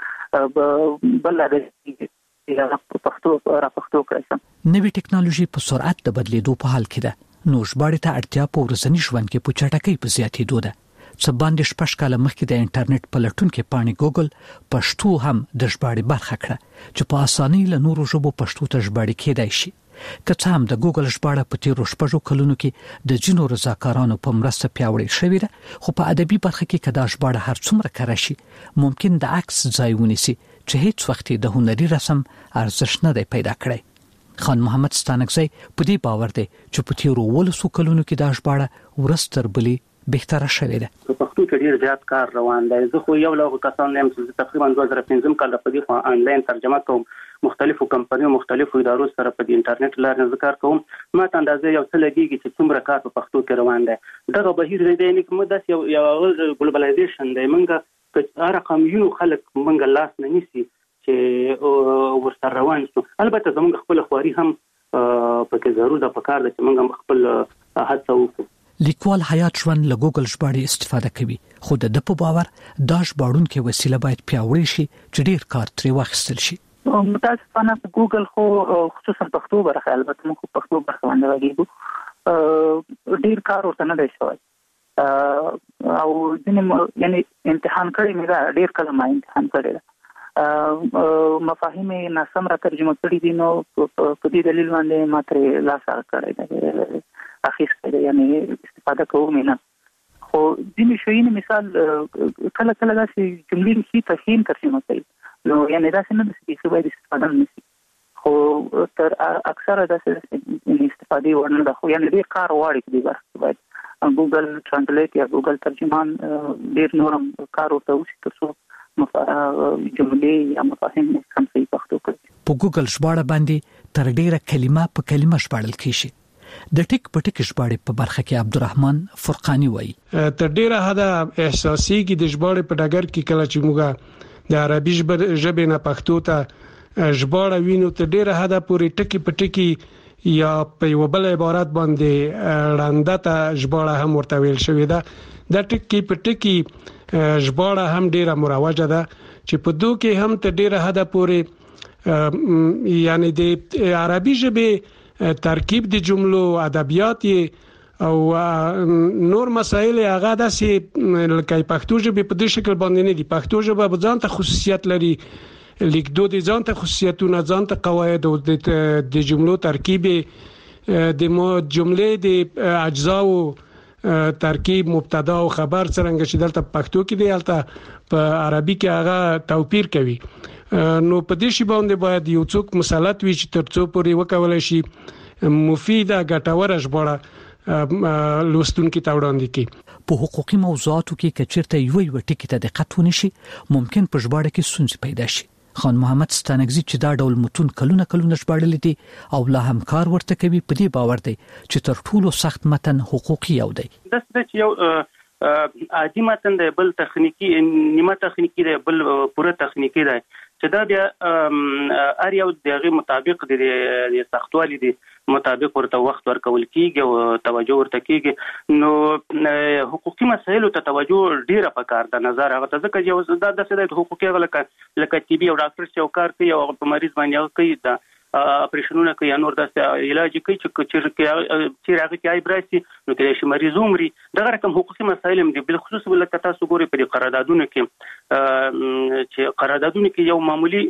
بل هغه پښتو کړم. نوې ټکنالوژي په سرعت د بدلیدو په حال کې ده، نو ژباړې ته اړتیا په ورځني ژوند کې په چټکۍ په زیاتېدو ده. څه باندې شپږ کاله مخکې د انټرنیټ په لټونکې پاڼې ګوګل پښتو هم د ژباړې برخه کړه چې په اسانۍ له نورو ژبو پښتو ته ژباړې کېدای شي. که څه هم د ګوګل ژباړه په تیرو شپږو کلونو کې د ځینو رضاکارانو په مرسته پیاوړې شوې ده، خو په ادبي برخه کې که دا ژباړه هر څومره کره شي ممکن د عکس ځای ونیسي چې هیڅ وخت د هنري رسم ارزښت نه دی پیدا کړی. خان محمد ستانکزی په دې باور دی چې په تیرو 12 کلونو کې دا ژباړه ورځ تر بلې بهتره شوې ده. په پښتو کې ډیر زیات کار روان دی. زه خو یو لغه کسان نیم چې تقریبا 2015 کال په دې خو آنلاین ترجمه کوم، مختلفو کمپنیو مختلفو ادارو سره په انټرنیټ لارې ذکر کوم. ما ته اندازې یو څه لګیږي چې څومره کار په پښتو کې روان دی. دغه بهیر دی نه کوم داس یو ګلوبلایزیشن دی. منګه هر رقم یو خلک منګه لاس نه نیسي چې ورسره روان شو. البته زموږ خپل خواري هم پکې ضرور ده، پکار ده چې موږ خپل هڅه وکړو. لیکوال حیات ژوند له ګوګل ژباړې استفاده کوي، خو د په باور دا ژباړونکې وسیله باید پیاوړې شي چې ډیر کار ترې واخیستل شي. متاسفانه ګوګل خو خصوصا پښتو برخه، البته موږ پښتو برخه باندې وایو، ډیر کار ورته نه دی شوی او ځینې یعنی امتحان کړی مې دا ډیر کله ما امتحان کړی دا مفاهیم ناسم را ترجمه کړی دي، نو په دې دلیل باندې ما ترې لاس کړی دی اخیسته، یعنی استفاده کوم نه. خو ځینې شیونه مثال کله کله داسې جملې کې تفهیم ترجمه کوي، نو یعنی داسې نه دي چې باید استفاده نشي، خو تر اکثره داسې استفاده ورنه ده. خو یعنی ډېر کار غواړي چې دې باید ګوګل ترانسلیټ یا ګوګل ترجمان ډېر نورم کار ورته وشي ترڅو جملې یا مفاهیم سم صحیح پښتو کړي. په ګوګل ژباړه باندې تر ډیره کلمه په کلمه ژباړل کیږي. د ټیک په ټیک ژباړې په برخه کې عبدالرحمن فرقانی وایي تر ډیره حدا احساسي کې د ژباړې په ډګر کې کله چې موږ د عربي ژبې نه پښتو ته ژباړه وینو تر ډیره حدا پورې ټکی په ټکی یا په یو بل عبارت باندې رانده ته ژباړه هم ورته ویل شوې ده. د ټکی په ټکی ژباړه هم ډیره مروجه ده چې په دوه کې هم تر ډیره حدا پورې یعنی د عربي ژبې ترکیب د جملو، ادبیات او نور مسایل هغه داسې لکه پښتو ژبه په دې شکل باندې نه دي. پښتو ژبه په ځان ته خصوصیت لري، لیکدود ځان ته خصوصیتونه، ځان ته قواعد او د جملو ترکیب، د جملې د اجزا او ترکیب، مبتدا او خبر څنګه چې دلته پښتو کې دی البته په عربي کې هغه توپیر کوي. نو په دې شی باندې باید یو څوک مسلط وي چې ترڅو پورې وکولای شي مفیده ګټوره ژباړه لوستونکو ته وړاندې کړي. په حقوقي موضوعاتو کې کچرته یو ټکی ته دقت ونشي ممکن په ژباړه کې ستونزې پیدا شي. خان محمد ستانکزی چې دا ډول متون کلونه ژباړل دي او لا هم کار ورته کوي، په دې باور دی چې تر ټولو سخت متن حقوقي یو دی. د څه یو عادي متن دی، بل تخنیکی، نیمه تخنیکی دی، بل پوره تخنیکی دی چې دا بیا ار یو دغه مطابق د سختوالي دي مطابق ورته وخت ورکول کیږي او توجه ورته کیږي. نو حقوقي مسایلو ته توجه ډیره پکار ده. نظر هغه ته ځکه چې دا د حقوقي لکه طبي او ډاکټر چې کار کوي او په مریض باندې کوي دا اپریشنونه کوي، نور د علاج کوي چې راغی کې ایبراسي نو کې شي مریض عمري. دغه رقم حقوقي مسایل هم دي، بل خصوص ولکه تاسو ګوري په قراردادونو کې چې قراردادونو کې یو معمولی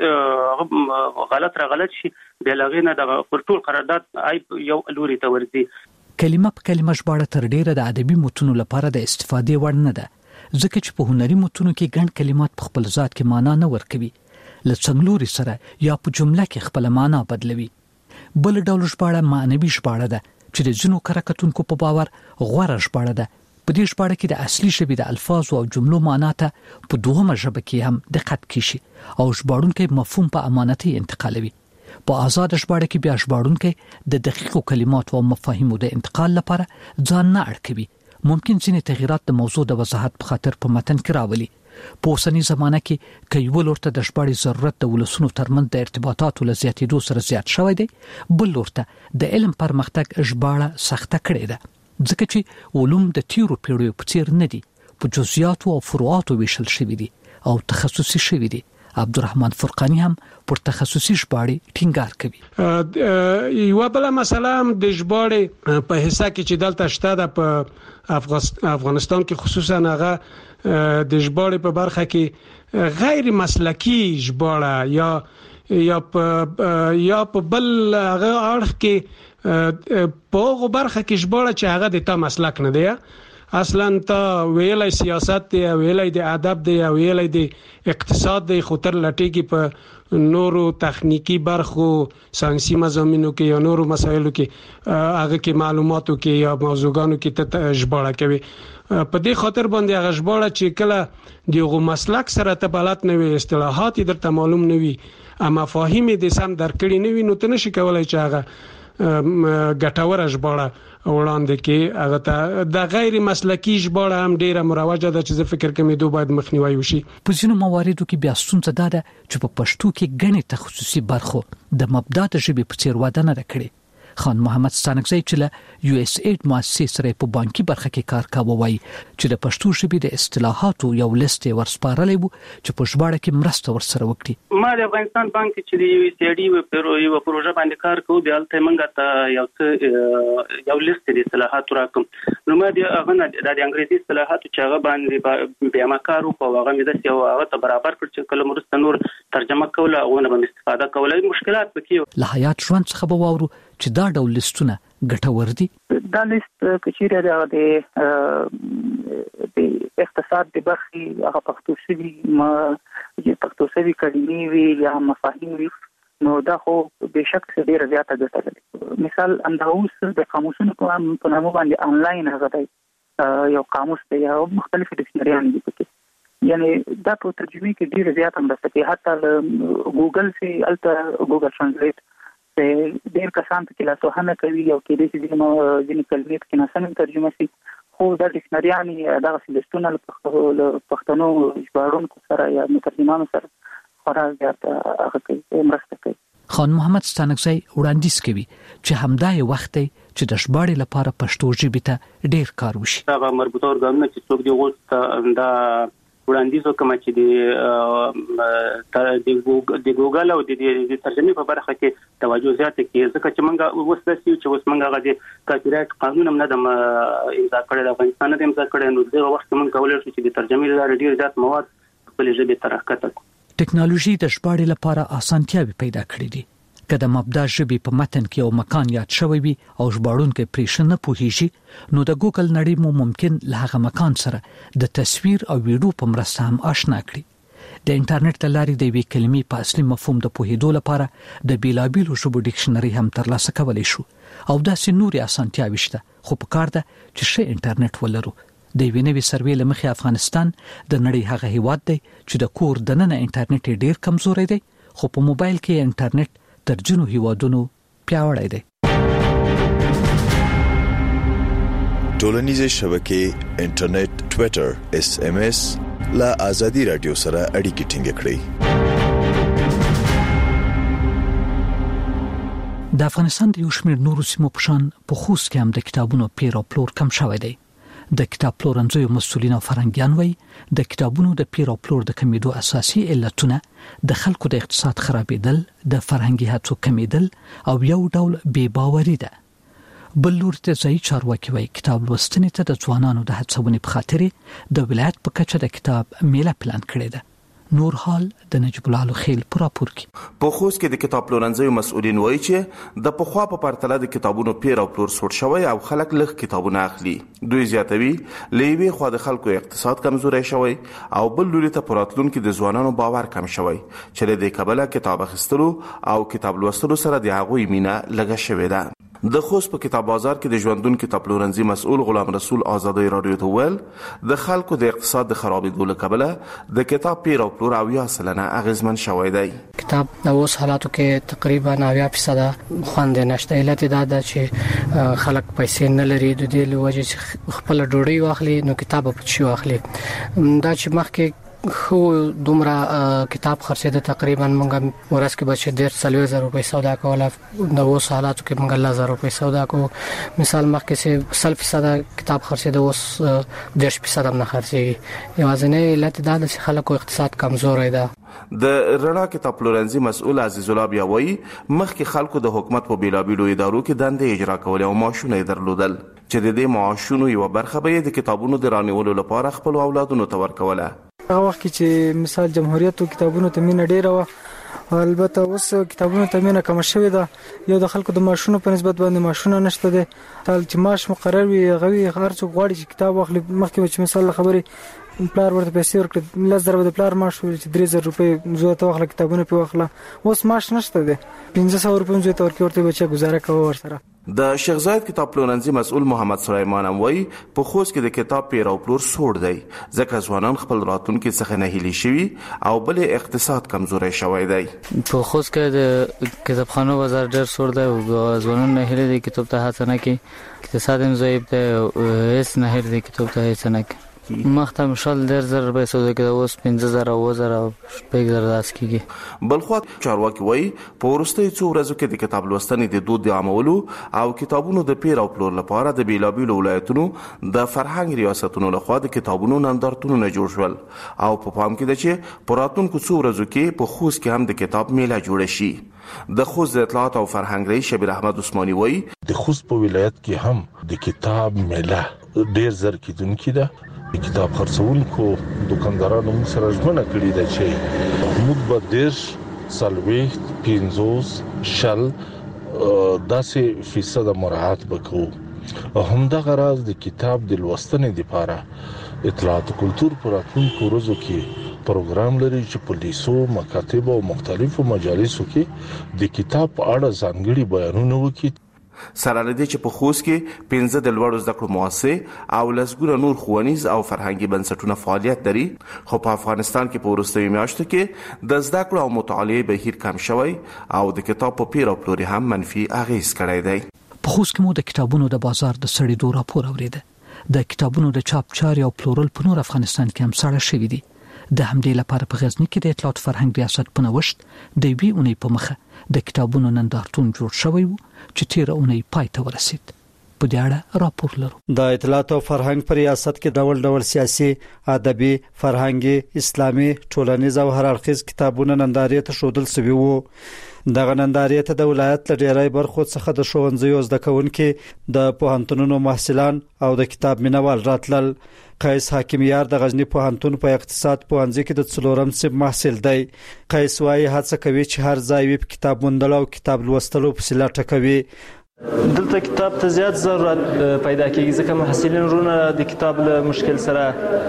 غلط شي بیا لغې نه د ټول قرارداد یو لوري ته ورځي. کلمه په کلمه ژباړه تر ډیره د ادبي متونو لپاره د استفادې وړ نه ده، ځکه چې په هنري متونو کې ګڼ کلمات په خپل ذات کې معنا نه ورکوي، له څنګلوري سره یا په جمله کې خپل معنا بدلوي. بل ډول ژباړه معنوي ژباړه ده چې د ځینو کارکتونکو په باور غوره ژباړه ده. په دې ژباړه کې د اصلي ژبې د الفاظو او جملو معنا ته په دوهمه ژبه کې هم دقت کیږي او ژباړونکی مفهوم په امانتي انتقالوي. په آزاد ژباړه کې بیا ژباړونکی د دقیقو کلماتو او مفاهیمو د انتقال لپاره ځان نه اړ کوي. ممکن ځینې تغیرات د موضوع د وضاحت په خاطر په متن کې راولي. په اوسنۍ زمانه کې یو لورته د ژباړې ضرورت د ولسونو ترمنځ د ارتباطاتو له زیاتېدو سره زیات شوی دی، بل لورته د علم پرمختګ ژباړه سخته کړې ده، ځکه چې علوم د تیرو پیړیو په څیر نه دي، په جزئیاتو او فروعاتو ویشل شوي دي او تخصصي شوي دي. عبدالرحمن فرقانی هم پر تخصصي ژباړې ټینګار کوي. یو بل مسله هم د ژباړې په حصہ کې چې دلته شته د په افغانستان کې خصوصا هغه د ژباړې په برخه کې غیر مسلکی ژباړه یا په بل هغه اړخ کې په هغه برخه کې ژباړه چې هغه د تا مسلک نه دی، اصلا تا ویلای سیاست دی، ویلای د ادب دی، ویلای د اقتصاد دی، خو تر لټیږي په نورو تخنیکی برخو ساينسي مضامینو کې یا نورو مسایلو کې هغه کې معلوماتو کې یا موضوعګانو کې ته ژباړه کوي. په دې خاطر باندې هغه ژباړه چې کله دغه مسلک سره ته بلد نه وي، اصطلاحات درته معلوم نه وي، اما مفاهیم دې سم درکړي نه وي، نو ته نشي کولای چې هغه ګټوره ژباړه وړاندې کې هغه ته د غیر مسلکی ژباړه هم ډیره مروجه ده چې زه فکر کوم دوی باید مخنیوي وشي. په ځینو مواردو کې بیا ستونزه ده چې په پښتو کې ګڼې تخصصي برخو د مبدا د ژبې په څیر وده نه کړي. خان محمد ستانکزی چې له یو اس اید مؤسسې سره په بانکي برخه کې کار کاوه وایي چې د پښتو ژبې د اصطلاحاتو یو لیست ورسپارلې وو چې په ژباړه کې مرسته ورسره وکړي. ما د افغانستان بانک چې د یو اس اید یو پروژه باندې کار کوو، د الته منګه ته یو لیست د اصطلاحاتو راکم. نو ما د هغه د انګریزي اصطلاحاتو چې هغه باندې بیا ما کار وکړ، هغه مې د هغه ته برابر کړ چې کله مرسته نور ترجمه کوله او نه به استفاده کوله. مشکلات پکې له حیات ژوند څخه به واورو چې دا ډول لیستونه ګټور دي. دا لیست کچیره د اقتصاد د برخې هغه پښتو شوی کلمې وی یا مفاهیم وی، نو دا خو به شک ډیره زیاته ګټه لري. مثال انداوس د قاموسونو په نامه باندې آنلاین هغه دی یو قاموس دی یا مختلف ډکشنریان دي پکې، یعنی دا په ترجمه کې ډیره زیاته مرسته کوي. حتی ګوګل سي الته ګوګل ترانسلیټ ډیر کسان په کلاسو هنه کوي او کې د ځینې کلمې کې ناسم ترجمه شي، خو دا ډکشنریان دا سیستونه له پښتنو ژباړونکو سره یا مترجمانو سره خورا زیاته هغه کوي مرسته کوي. خان محمد ستانکزی وړاندیز کوي چې همدا یو وخت دی چې د ژباړې لپاره پښتو ژبې ته ډیر کار وشي. هغه مربوطه ارګانونه چې څوک دی غوښته دا وړاندیز وکړي چې د ګوګل او د ترجمې په برخه کې توجه زیاته کړي، ځکه چې موږ وسلسي چې اوس موږ غږی کاپی رائټ قانون هم نه د امضا کړی، د افغانستان د امضا کړی، نو دغه وخت موږ کولای شو چې د ترجمې لپاره ډیر زیات مواد خپل ژبې ته راښکته کړو. ټکنالوژي د ژباړې لپاره اسانتیاوې پیدا کړې دي. که د مبدا ژبې په متن کې یو مکان یاد شوی وي او ژباړونکی پرې ښه نه پوهیږي، نو د ګوګل نړۍ مو ممکن له هغه مکان سره د تصویر او ویډیو په مرسته هم آشنا کړي. د انټرنیټ له لارې د یوې کلمې په اصلي مفهوم د پوهېدو لپاره د بیلابیلو ژبو ډکشنري هم ترلاسه کولی شو او داسې نورې اسانتیاوې شته، خو پکار ده چې ښه انټرنیټ ولرو. د یوې نوې سروې له مخې افغانستان د نړۍ هغه هیواد دی چې د کور دننه انټرنیټ ډیر کمزوری دی، خو په موبایل کې انټرنیټ تر ځینو هیوادونو پیاوړی دی. ټولنیزې شبکې، انټرنیټ، ټوئیټر، SMS لا آزادي رادیو سره اړیکې ټینګ کړئ. د افغانستان د یو شمېر نورو سیمو په شان په خوست کې هم د کتابونو پیر او پلور کم شوی دی. د کتاب پلورنځیو مسؤلین او فرهنګیان وایي د کتابونو د پیر او پلور د کمیدو اساسي علتونه د خلکو د اقتصاد خرابېدل، د فرهنګي هڅو کمیدل او یو ډول بې باوري ده. بل لور ته ځایي چارواکي وایي کتاب لوستنې ته د ځوانانو د هڅونې په خاطر د ولایت په کچه د کتاب میله پلان کړې ده. نور حال د نجیب الله خیل پر راپور کې. په خوست کې د کتاب پلورنځیو مسؤلین وایي چې د پخوا په پرتله د کتابونو پیر او پلور سوړ شوی او خلک لږ کتابونه اخلي. دوی زیاتوي لېوي خو د خلکو اقتصاد کمزوري شوی او بل لوري ته پراتلونکو د ځوانانو باور کم شوی چې د کابل کتاب اخیستلو او کتاب لوستلو سره د هغوی مینه لږه شوې ده. د خوست په کتاب بازار کې د ژوندون کتاب پلورنځي مسؤل غلام رسول آزادۍ رادیو ته ویل د خلکو د اقتصاد د خرابېدو له کبله د کتاب پیر او پلور 80% اغیزمن شوی دی. کتاب د اوس حالاتو کې تقریبا 90% خوند نشته. علت دا ده چې خلک پیسې نه لري د دې لوجه چې خپل ډوډۍ واخلي نو کتاب په شي واخلي. دا چې مخکې خو دومره کتاب خرڅېده تقریبا مونږ ورځ کې بچ 1.5 روپۍ سودا کوله. د اوس حالاتو کې مونږ 1000 روپۍ سودا کو. مثال مخکې 100% کتاب خرڅېده اوس 10% هم نه خرڅېږي. یوازینی علت دا ده چې خلکو اقتصاد کمزوري ده. د رڼا کتاب پلورنځي مسؤل عزیز الله بیا وایي مخکې خلکو د حکومت په بیلابیلو ادارو کې دندې اجرا کول او معاشونه درلودل چې د دې معاشونو یو برخه به د کتابونو د رانیولو لپاره خپل اولادونو ته ورکوله. هغه وخت چې مثال جمهوریت او کتابونو ته مینه ډیره و، البته اوس کتابونو ته مینه کم شوې ده. یو د خلکو د معاشونو په نسبت باندې معاشونه نشته دي. تل چې معاش مقرر وي غوي هر څوک غواړي چې کتاب واخلي. مخکې چې مثال خبرې پلار ورته پیسې ورکړي 10,000 د پلار معاش ورکړي 3,000 روپۍ زوی ته واخله کتابونه په واخله. اوس معاش نشته دي. 500 روپۍ زوی ته ورکړي بچا گزاره کوي ورسره. د شیخ زاید کتاب پلورنځي مسؤل محمد سلیمان هم وایي په خوست کې د کتاب پیر او پلور سوړ دی ځکه ځوانان خپل راتلونکي څخه نه هیلي شوي او بل اقتصاد کمزوري شوی دی. په خوست کې د کتابخانو بازار ډېر سوړ دی او ځوانان نه هیلي دي کتاب ته هڅه نه کوي. اقتصاد هم ضعیف دی او هیڅ نه هیلي دي کتاب ته هڅه نه کوي. مخته مشال 1,000 روپۍ سودا کې اوس 5,000 او 1,000 او 5,000 داس کېږي. بلخو چارواکي وایي په وروستیو څو ورځو کې د کتاب لوستنې د دود د عامولو او کتابونو د پیر او پلور لپاره د بیلابیلو ولایتونو د فرهنګ ریاستونو لخوا د کتابونو نندارتونونه جوړ شول او په پام کې ده چې په راتلونکو څو ورځو کې په خوست کې هم د کتاب میله جوړه شي. د خوست د اطلاعات او فرهنګ رئیس شبیر احمد عثماني وایي د خوست په ولایت کې هم د کتاب میله ډېر زر کېدونکې ده. کتاب خرڅونکو دکاندارانو موږ سره ژمنه کړې ده چې موږ به 10 50 شل داسې فیصد مراعات وکړو. همدغه راز د کتاب د لوستنې لپاره اطلاعات کلتور پر راتلونکو ورځو کې پروګرام لري چې په لیسو مکاتب او مختلفو مجالسو کې د کتاب په اړه ځانګړي بیانونه وکړي. سره لدې چې په خوست کې 15 د لوړو زده کړو مؤسسې او لسګونه نور ښوونیز او فرهنګي بنسټونه فعالیت لري. خو په افغانستان کې په وروستیو میاشتو کې د زده کړو او مطالعې بهیر کم شوی او د کتاب په پیر او پلور هم منفي اغیز کړی دی. په خوست کې مو د کتابونو د بازار د سړېدو راپور اوریده. د کتابونو د چاپ چاري او پلورل په نور افغانستان کې هم سړه شوی دي. د همدې لپاره په غزنی کې د اطلاعات فرهنګ ریاست په نوښت د وی اونۍ په مخه د کتابونو نندارتون جوړ شوی وو چې تیر اونۍ پای ته ورسید. په دې اړه راپور لرو. د اطلاعات او فرهنګ په ریاست کې ډول ډول سیاسي، ادبي، فرهنګي، اسلامي، ټولنیز او هر اړخیز کتابونه نندارې ته ښودل شوي وو. دغه نندارې ته د ولایت له ډیری برخو څخه د ښوونځیو زده کوونکي، د پوهنتونونو محصلان او د کتاب مینوال راتلل. قیس حاکمیار د غزنی پوهنتون په اقتصاد پوهنځي کې د 4م صف محصل دی. قیس وايي هڅه کوي چې هر ځای وي کتاب موندل او کتاب لوستلو په سیله ټکوي. دلته کتاب ته زیات ضرورت پیدا کیږي ځکه محصلین رونه د کتاب له مشکل سره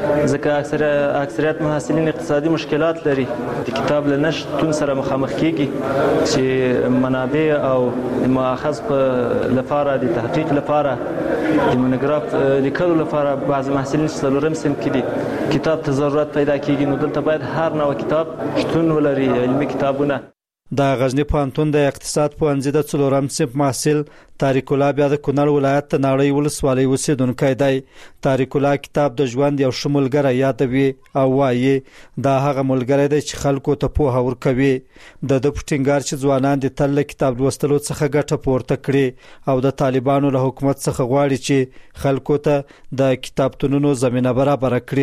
ځکه اکثریت محصلین اقتصادي مشکلات لري. د کتاب له نشټون سره مخامخ کیږي چې منابع او مؤاخذ په لپاره د تحقیق لپاره د مونوګراف لیکلو لپاره بعض محصلین څلورم سم کړي کتاب ته ضرورت پیدا کیږي. نو دلته باید هر نوع کتاب شتون ولري. علمي کتابونه د غزنی پوهنتون د اقتصاد پوهنځي د 4م صف محصل طارق الله بیا د کونړ ولایت ته ناړۍ ولسوالۍ اوسیدونکی دی. طارق الله کتاب د ژوند یو ښه ملګری یادوي او وایي دا هغه ملګری دی چې خلکو ته پوهه ورکوي. د پټینګار چې ځوانان د تل کتاب لوستلو څخه ګټه پورته کړي او د طالبانو له حکومت څخه غواړي چې خلکو ته د کتابتونونو زمينه برابر کړي.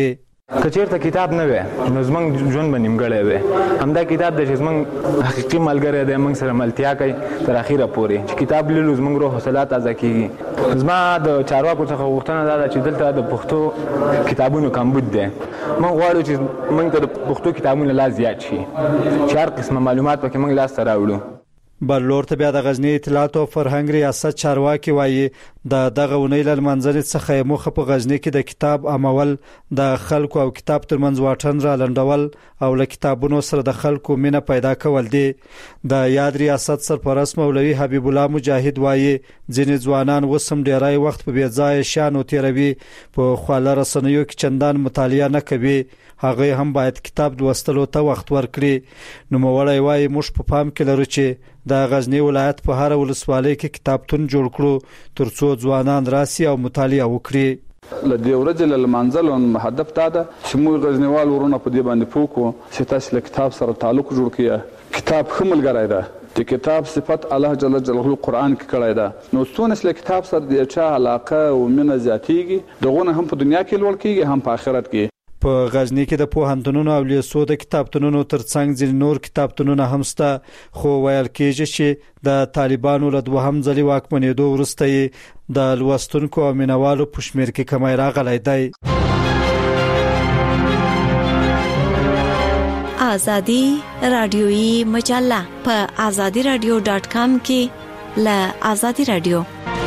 کچیرته کتاب نه وي نو زمونږ ژوند به نیمګړی وي. همدا کتاب دی چې زمونږ حقیقي ملګری دی، موږ سره ملتیا کوي تر اخره پورې. چې کتاب لولو زمونږ روح حوصله تازه کېږي. زما د چارواکو څخه غوښتنه دا ده چې دلته د پښتو کتابونو کمبود دی. موږ غواړو چې موږ ته د پښتو کتابونه لا زیات شي چې هر قسمه معلومات پکې موږ لاسته راوړو. بلور ته بیا د غزنی اطلاعات او فرهنګ ریاست چارواکي وایي د دغه ونې له منځنۍ څخه موخه په غزنی کې د کتاب عامول، د خلکو او کتاب ترمنځ واټن را لنډول او له کتابونو سره د خلکو مینه پیدا کول دي. د یاد ریاست سرپرست مولوي حبیب الله مجاهد وایي ځینې ځوانان وسم ډیرای وخت په بې ځای شانو تیروي، په خواله رسنیو کې چندان مطالعه نه کوي. هغه هم باید کتاب لوستلو ته وخت ورکړي. نو موړی وایي موږ په پام کې لرو چې د غزنی ولایت په هر ولسوالۍ کې کتابتون جوړ کړو ترڅو ځوانان راسي او مطالعه وکړي. لدې ورځې له منځلو هدف دا ده چې موږ غزنیوال ورونه په دې باندې پوکو چې تاسو له کتاب سره تعلق جوړ کړئ. کتاب ښه ملګری ده. د کتاب صفت الله جل جلاله قرآن کې کړی ده. نو څونه له کتاب سره د چا علاقه او مینه زیاتیږي دغه هم په دنیا کې لوړ کیږي هم په آخرت کې. په غزنی کې د پوهنتونونو او لیسو د کتابتونونو ترڅنګ ځینې نور کتابتونونه هم شته، خو ویل کېږي چې د طالبانو له دوهم ځلې واکمنېدو وروسته د لوستونکو او مینوالو په شمېر کې کمی راغلی دی. آزادی رادیویی مجله په azadiradio.com کې له آزادی رادیو.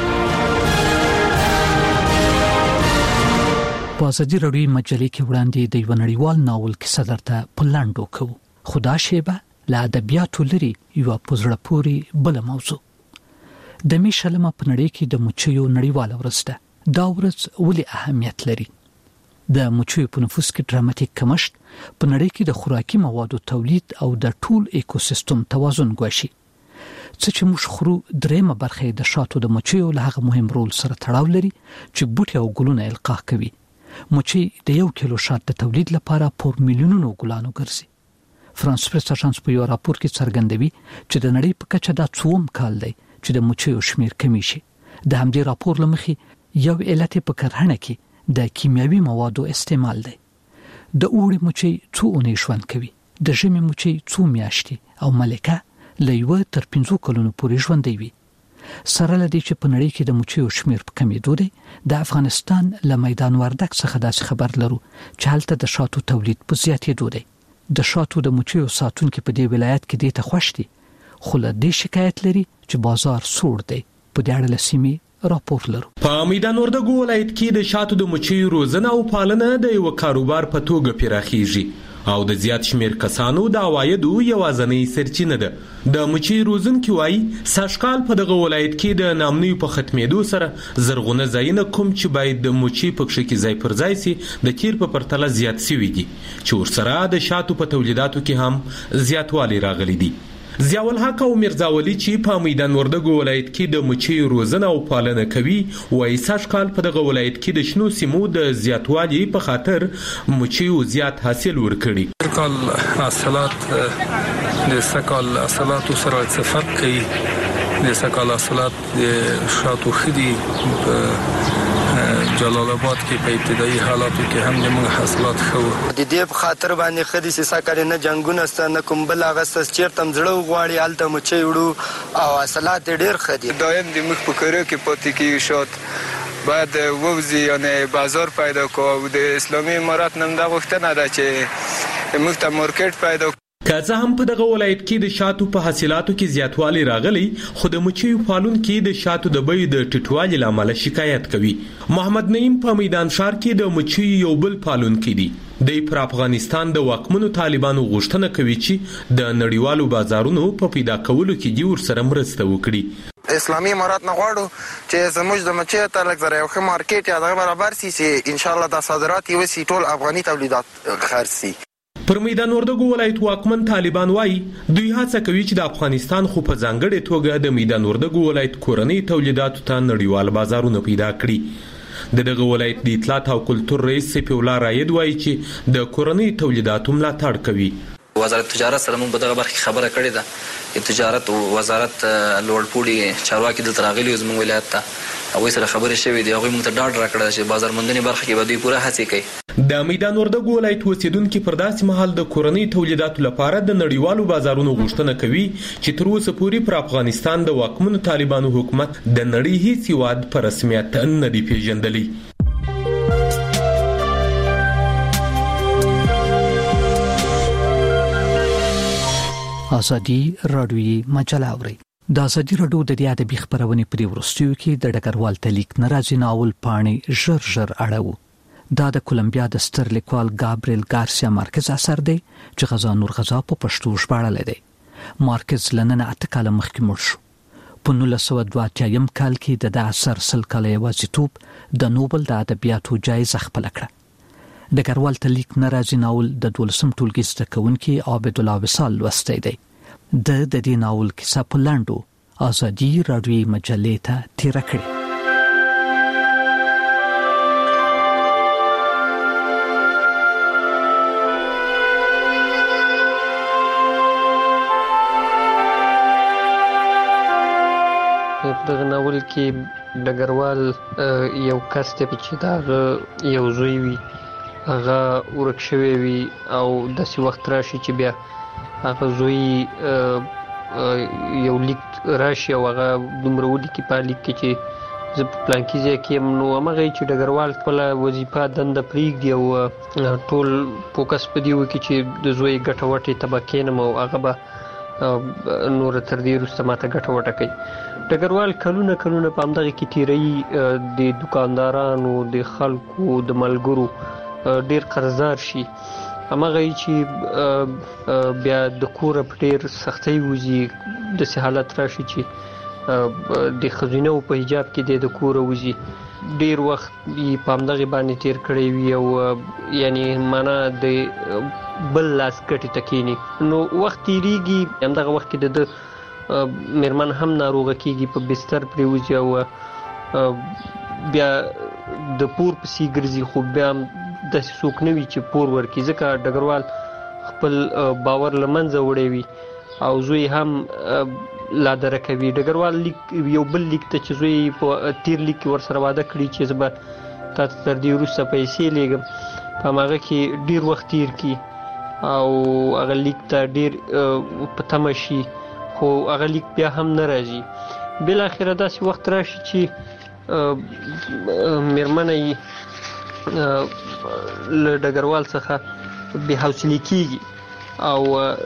په ازادي راډیو مجلې کې وړاندې د یو نړیوال ناول کیسه درته په لاندو کوو. خدا شیبه له ادبیاتو لري یو پزړه پوری بل موضوع. د میشلمه په نړۍ کې د مچیو نړیواله ورځ ده. دا ورځ ولې اهمیت لري؟ د مچیو په نفوس کې ډراماتیک کمښت په نړۍ کې د خوراکي موادو تولید او د ټول ایکوسیستم توازن ګواښي. څه چې موږ خورو درېمه برخه د شاتو د مچیو له هغه مهم رول سره تړاو لري چې بوټي او ګلونه القاح کوي. مچي د 1 کیلو شات د تولید لپاره پر میلیونونو ګلانو ګرځي. فرانس پریس اژانس په یو راپور کې څرګندوي چې د نړۍ په کچه دا څوم کال دی چې د مچیو شمیر کمی شي. د همدې راپور لمخې یو علت په کرهڼه کې د کیمیاوي موادو استعمال دی. د اوړي مچي څو اونۍ ژوند کوي، د ژمي مچي څو میاشتې او ملکه له 1 تر 5 کلونو پورې ژوند دی. سره لدی چې په نړۍ کې د مچیو شمیر په کمیدو دی. د افغانستان له میدان وردک څخه داسې خبر لرو چې هلته د شاتو تولید په زیاتېدو دی. د شاتو د مچیو ساتونکو په دې ولایت کې د تخوښ دي، خو له دې شکایت لري چې بازار سوړ دی. په دې اړه لسیمه راپور لرو. په میدان وردک ولایت کې د شاتو د مچیو روزنه او پالنه د یو کاروبار په توګه پراخیږي او د زیات شمیر کسانو د عوایدو یوازنۍ سرچینه ده. د مچي روزنکي وایي ساشکال په دغه ولایت کې د نامنیو په ختمېدو سره زرغونه ځایونه کوم چې باید د مچي په کښ کې ځای پر ځای سي د تیر په پرتله زیات سوي دي چې ورسره د شاتو په تولیداتو کې هم زیاتوالی راغلی دي. ضیاء الحق او مرزا ولی چې په میدان وردک ولایت کې د مچي روزنه او پالنه کوي وایي ساشکال په دغه ولایت کې د شنو سیمو د زیاتوالي په خاطر مچي زیات حاصل ورکړي. کال حاصلات د سکال حاصلات سره څه فرق کوي؟ د سکال حاصلات د شاتو خدي جلال آباد کې په ابتدایي حالاتو کې هم د موږ حاصلات خو د دې په خاطر باندې خدي سیسا کړي نه جنگونه ست نه کوم بل اغستس چیرته مزړه غواړي الته مچي وړو او حاصلات ډېر خدي دایم د موږ په کړو کې پاتې کیږي شات بعد ووزي یعنی بازار پیدا کو او د اسلامي امارات نن دا وختنه ده چې موږ ته مارکیټ پیدا که څه هم په دغه ولایت کې د شاتو په حاصلاتو کې زیاتوالی راغلی خو د مچیو پالونکي د شاتو د بیو د ټیټوالي له امله شکایت کوي. محمد نعیم په میدان ښار کې د مچیو یو بل پالونکی دی. د پر افغانستان د واکمنو طالبانو غوښتنه کوي چې د نړیوالو بازارونو په پیدا کولو کې دی ورسره مرسته وکړي. اسلامي امارات نه غواړو چې زموږ د مچیو ته لږ زره یو ښه مارکیټ یا دغه برابر سي چې ان شاء الله د صادرات یې وسي ټول افغاني تولیدات خرڅ سي. پر میدان وردک ولایت واکمن طالبان وایي دوی هڅه کوي چې د افغانستان خو په ځانګړې توګه د میدان وردک ولایت کورنۍ تولیداتو ته نړیوال بازارونه پیدا کړي. دغه ولایت د اطلاعات او کلتور رئیس سیف الله راید وایي چې د کورنۍ تولیداتو ملاتړ کوي. وزارت تجارت سره موږ په دغه برخه خبره کړې ده. تجارت او وزارت لوړپوړي چارواکي دلته راغلي زموږ ولایت ته هغوی سره خبرې شوې دي. هغوی موږ ته ډاډ راکړی چې بازار موندنې برخه کې به دوی پوره هڅې کوي. د میدان وردګو ولایت اوسیدونکي پر داسې مهال د کورنۍ تولیداتو لپاره د نړیوالو بازارونو غوښتنه کوي چې تر اوسه پورې پر افغانستان د واکمنو طالبانو حکومت د نړۍ هیڅ هیواد په رسمیت نه دی پیژندلی. ازادي راډیوي مجله اوري. د ازادي راډیو د ادبي خبرونې په ورستیو کې د ډګروال تلیک ناراضي ناول پاڼې ژر اړو. دا د کولمبیا د ستر لیکوال ګابریل ګارسیا مارکز اثر دی چې غزا نور غزا په پښتو ژباړل دی. مارکز لننه 8 کاله مخکې مړ شو. په 1982 کال کې د اثر سل کاله یوازیتوب د نوبل د ادبیاتو جایزه خپل کړه. ډګروال تلیک ناراضي ناول د 12م ټولګي زده کوونکي عابد الله وصال لوستی دی. د دې ناول کیسه په لاندو ازادي راډیوي مجلې ته تیر کړی. دغه ناول کې ډګروال یو کس ته چې دا یو زوی وي هغه ورک شوی وي او داسې وخت راشي چې بیا هغه زوی یو لیک راشي او هغه دومره ولیکي په لیک کې چې زه په پلانکي ځای کې یم. نو همغه چې ډګروال خپله وظیفه دنده پرېږدي او ټول فوکس په دې وکړي چې د زوی ګټه وټې ته به کښېنم او هغه به نور تر دې وروسته ماته ګټه وټه کوي. ډګروال کلونه په همدغه کې تېروي. د دکاندارانو د خلکو د ملګرو ډېر قرضدار شي. همغه چې بیا د کوره په ډېر سختۍ وځي. داسې حالت راشي چې د ښځینه په حجاب کې د کوره وځي. ډېر وخت یې په همدغې باندې تېر کړی وي او یعنې معنا د بل لاس ګټې ته کښېني. نو وخت تېرېږي. همدغه وخت کې د مېرمن هم ناروغه کېږي، په بستر پرېوځي او بیا د پور پسې ګرځي. خو بیا هم داسې څوک نه وي چې پور ورکړي، ځکه ډګروال خپل باور له منځه وړی وي او زوی هم لادره کوي. ډګروال یو بل لیک ته چې زوی په تیر لیک کې ورسره واده کړي چې زه به تا ته تر دې وروسته پیسې لیږم، په هماغه کې ډېر وخت تیر کړي او هغه لیک ته ډېر په تمه شي، خو هغه لیک بیا هم نه راځي. بالاخره داسې وخت راشي چې مېرمنه یې له ډګروال څخه بې حوصلې کېږي او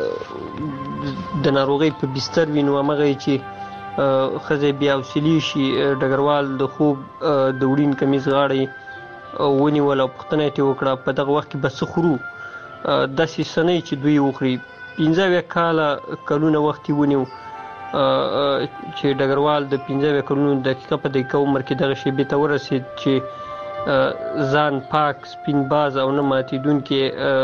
د ناروغۍ په بستر وي. نو همغه یې چې ښځه بې حوصلې شي، ډګروال د خوب د وړین کمیز غاړه ونیول او پوښتنه یې ترې وکړه په دغه وخت کې به څه خورو؟ داسې څه نه چې دوی وخوري. 15 کلونه وخت یې ونیو چې ډګروال د 15 کلونو دقیقه په دقیقه عمر کې دغه شیبې ته ورسېد چې ځان پاک، سپین باز او نه ماتېدونکي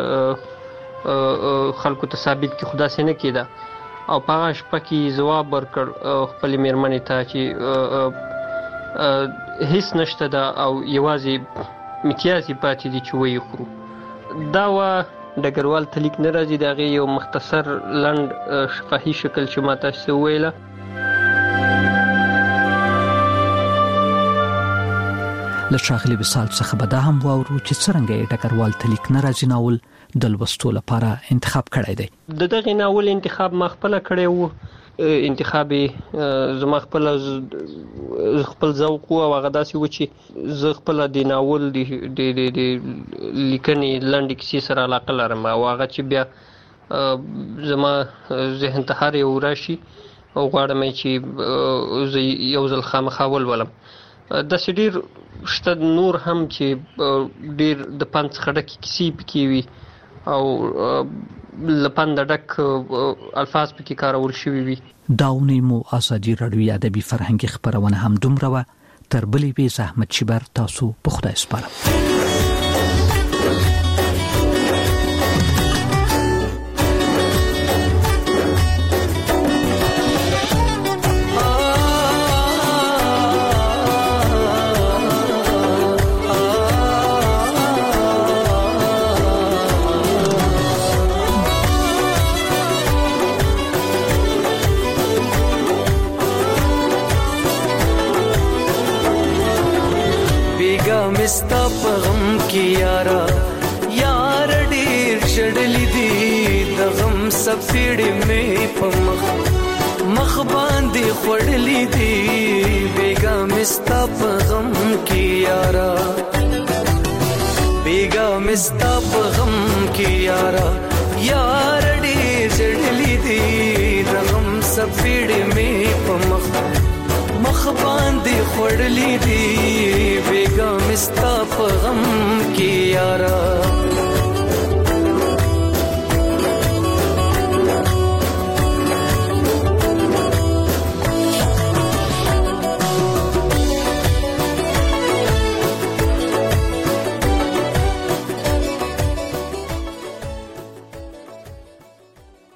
خلکو ته ثابت کړي، خو داسې نه کېده. او په هغه شپه کې ځواب ورکړ خپلې مېرمنې ته چې هیڅ نشته ده او یوازې متیازې پاتې دي چې ویې خورو. دا وه ډګروال تلیک نه راځي، د هغې یو مختصر لنډ شفاهي شکل چې ما تاسو ته وویله. له ښاغلي وصال څخه به دا هم واورو چې څرنګه یې ډګروال تلیک نه راځي ناول د لوستو لپاره انتخاب کړی دی. د دغې ناول انتخاب ما خپله کړی و. انتخاب زما خپل ذوق و او هغه داسې و چې زه خپله د ناول د لیکنې لنډې کیسې سره علاقه لرم او هغه چې بیا زما ذهن ته هر یو راشي او غواړم چې زه یو ځل خامخا ولولم. داسې ډېر شته نور هم چې ډېر د پند څخه ډکې کیسې پکې وي او له پنده ډک الفاظ پکې کارول شوي وي. دا اونۍ مو ازادي راډیوي ادبي فرهنګي خپرونه هم دومره وه. تر بلې بې زحمت شیبر تاسو په خدای سپارم. مستا په غم کې یارا یار ډېر چړلې دي د غم سپېړې مې په مخ باندې خړلې دي بیګا مستا په غم کې یارا بیګا مستا په غم کې یارا یار ډېر چړلې دي د غم سپېړې مې په مخ باندې خړلې دي بیګا مستا په غم کې یارا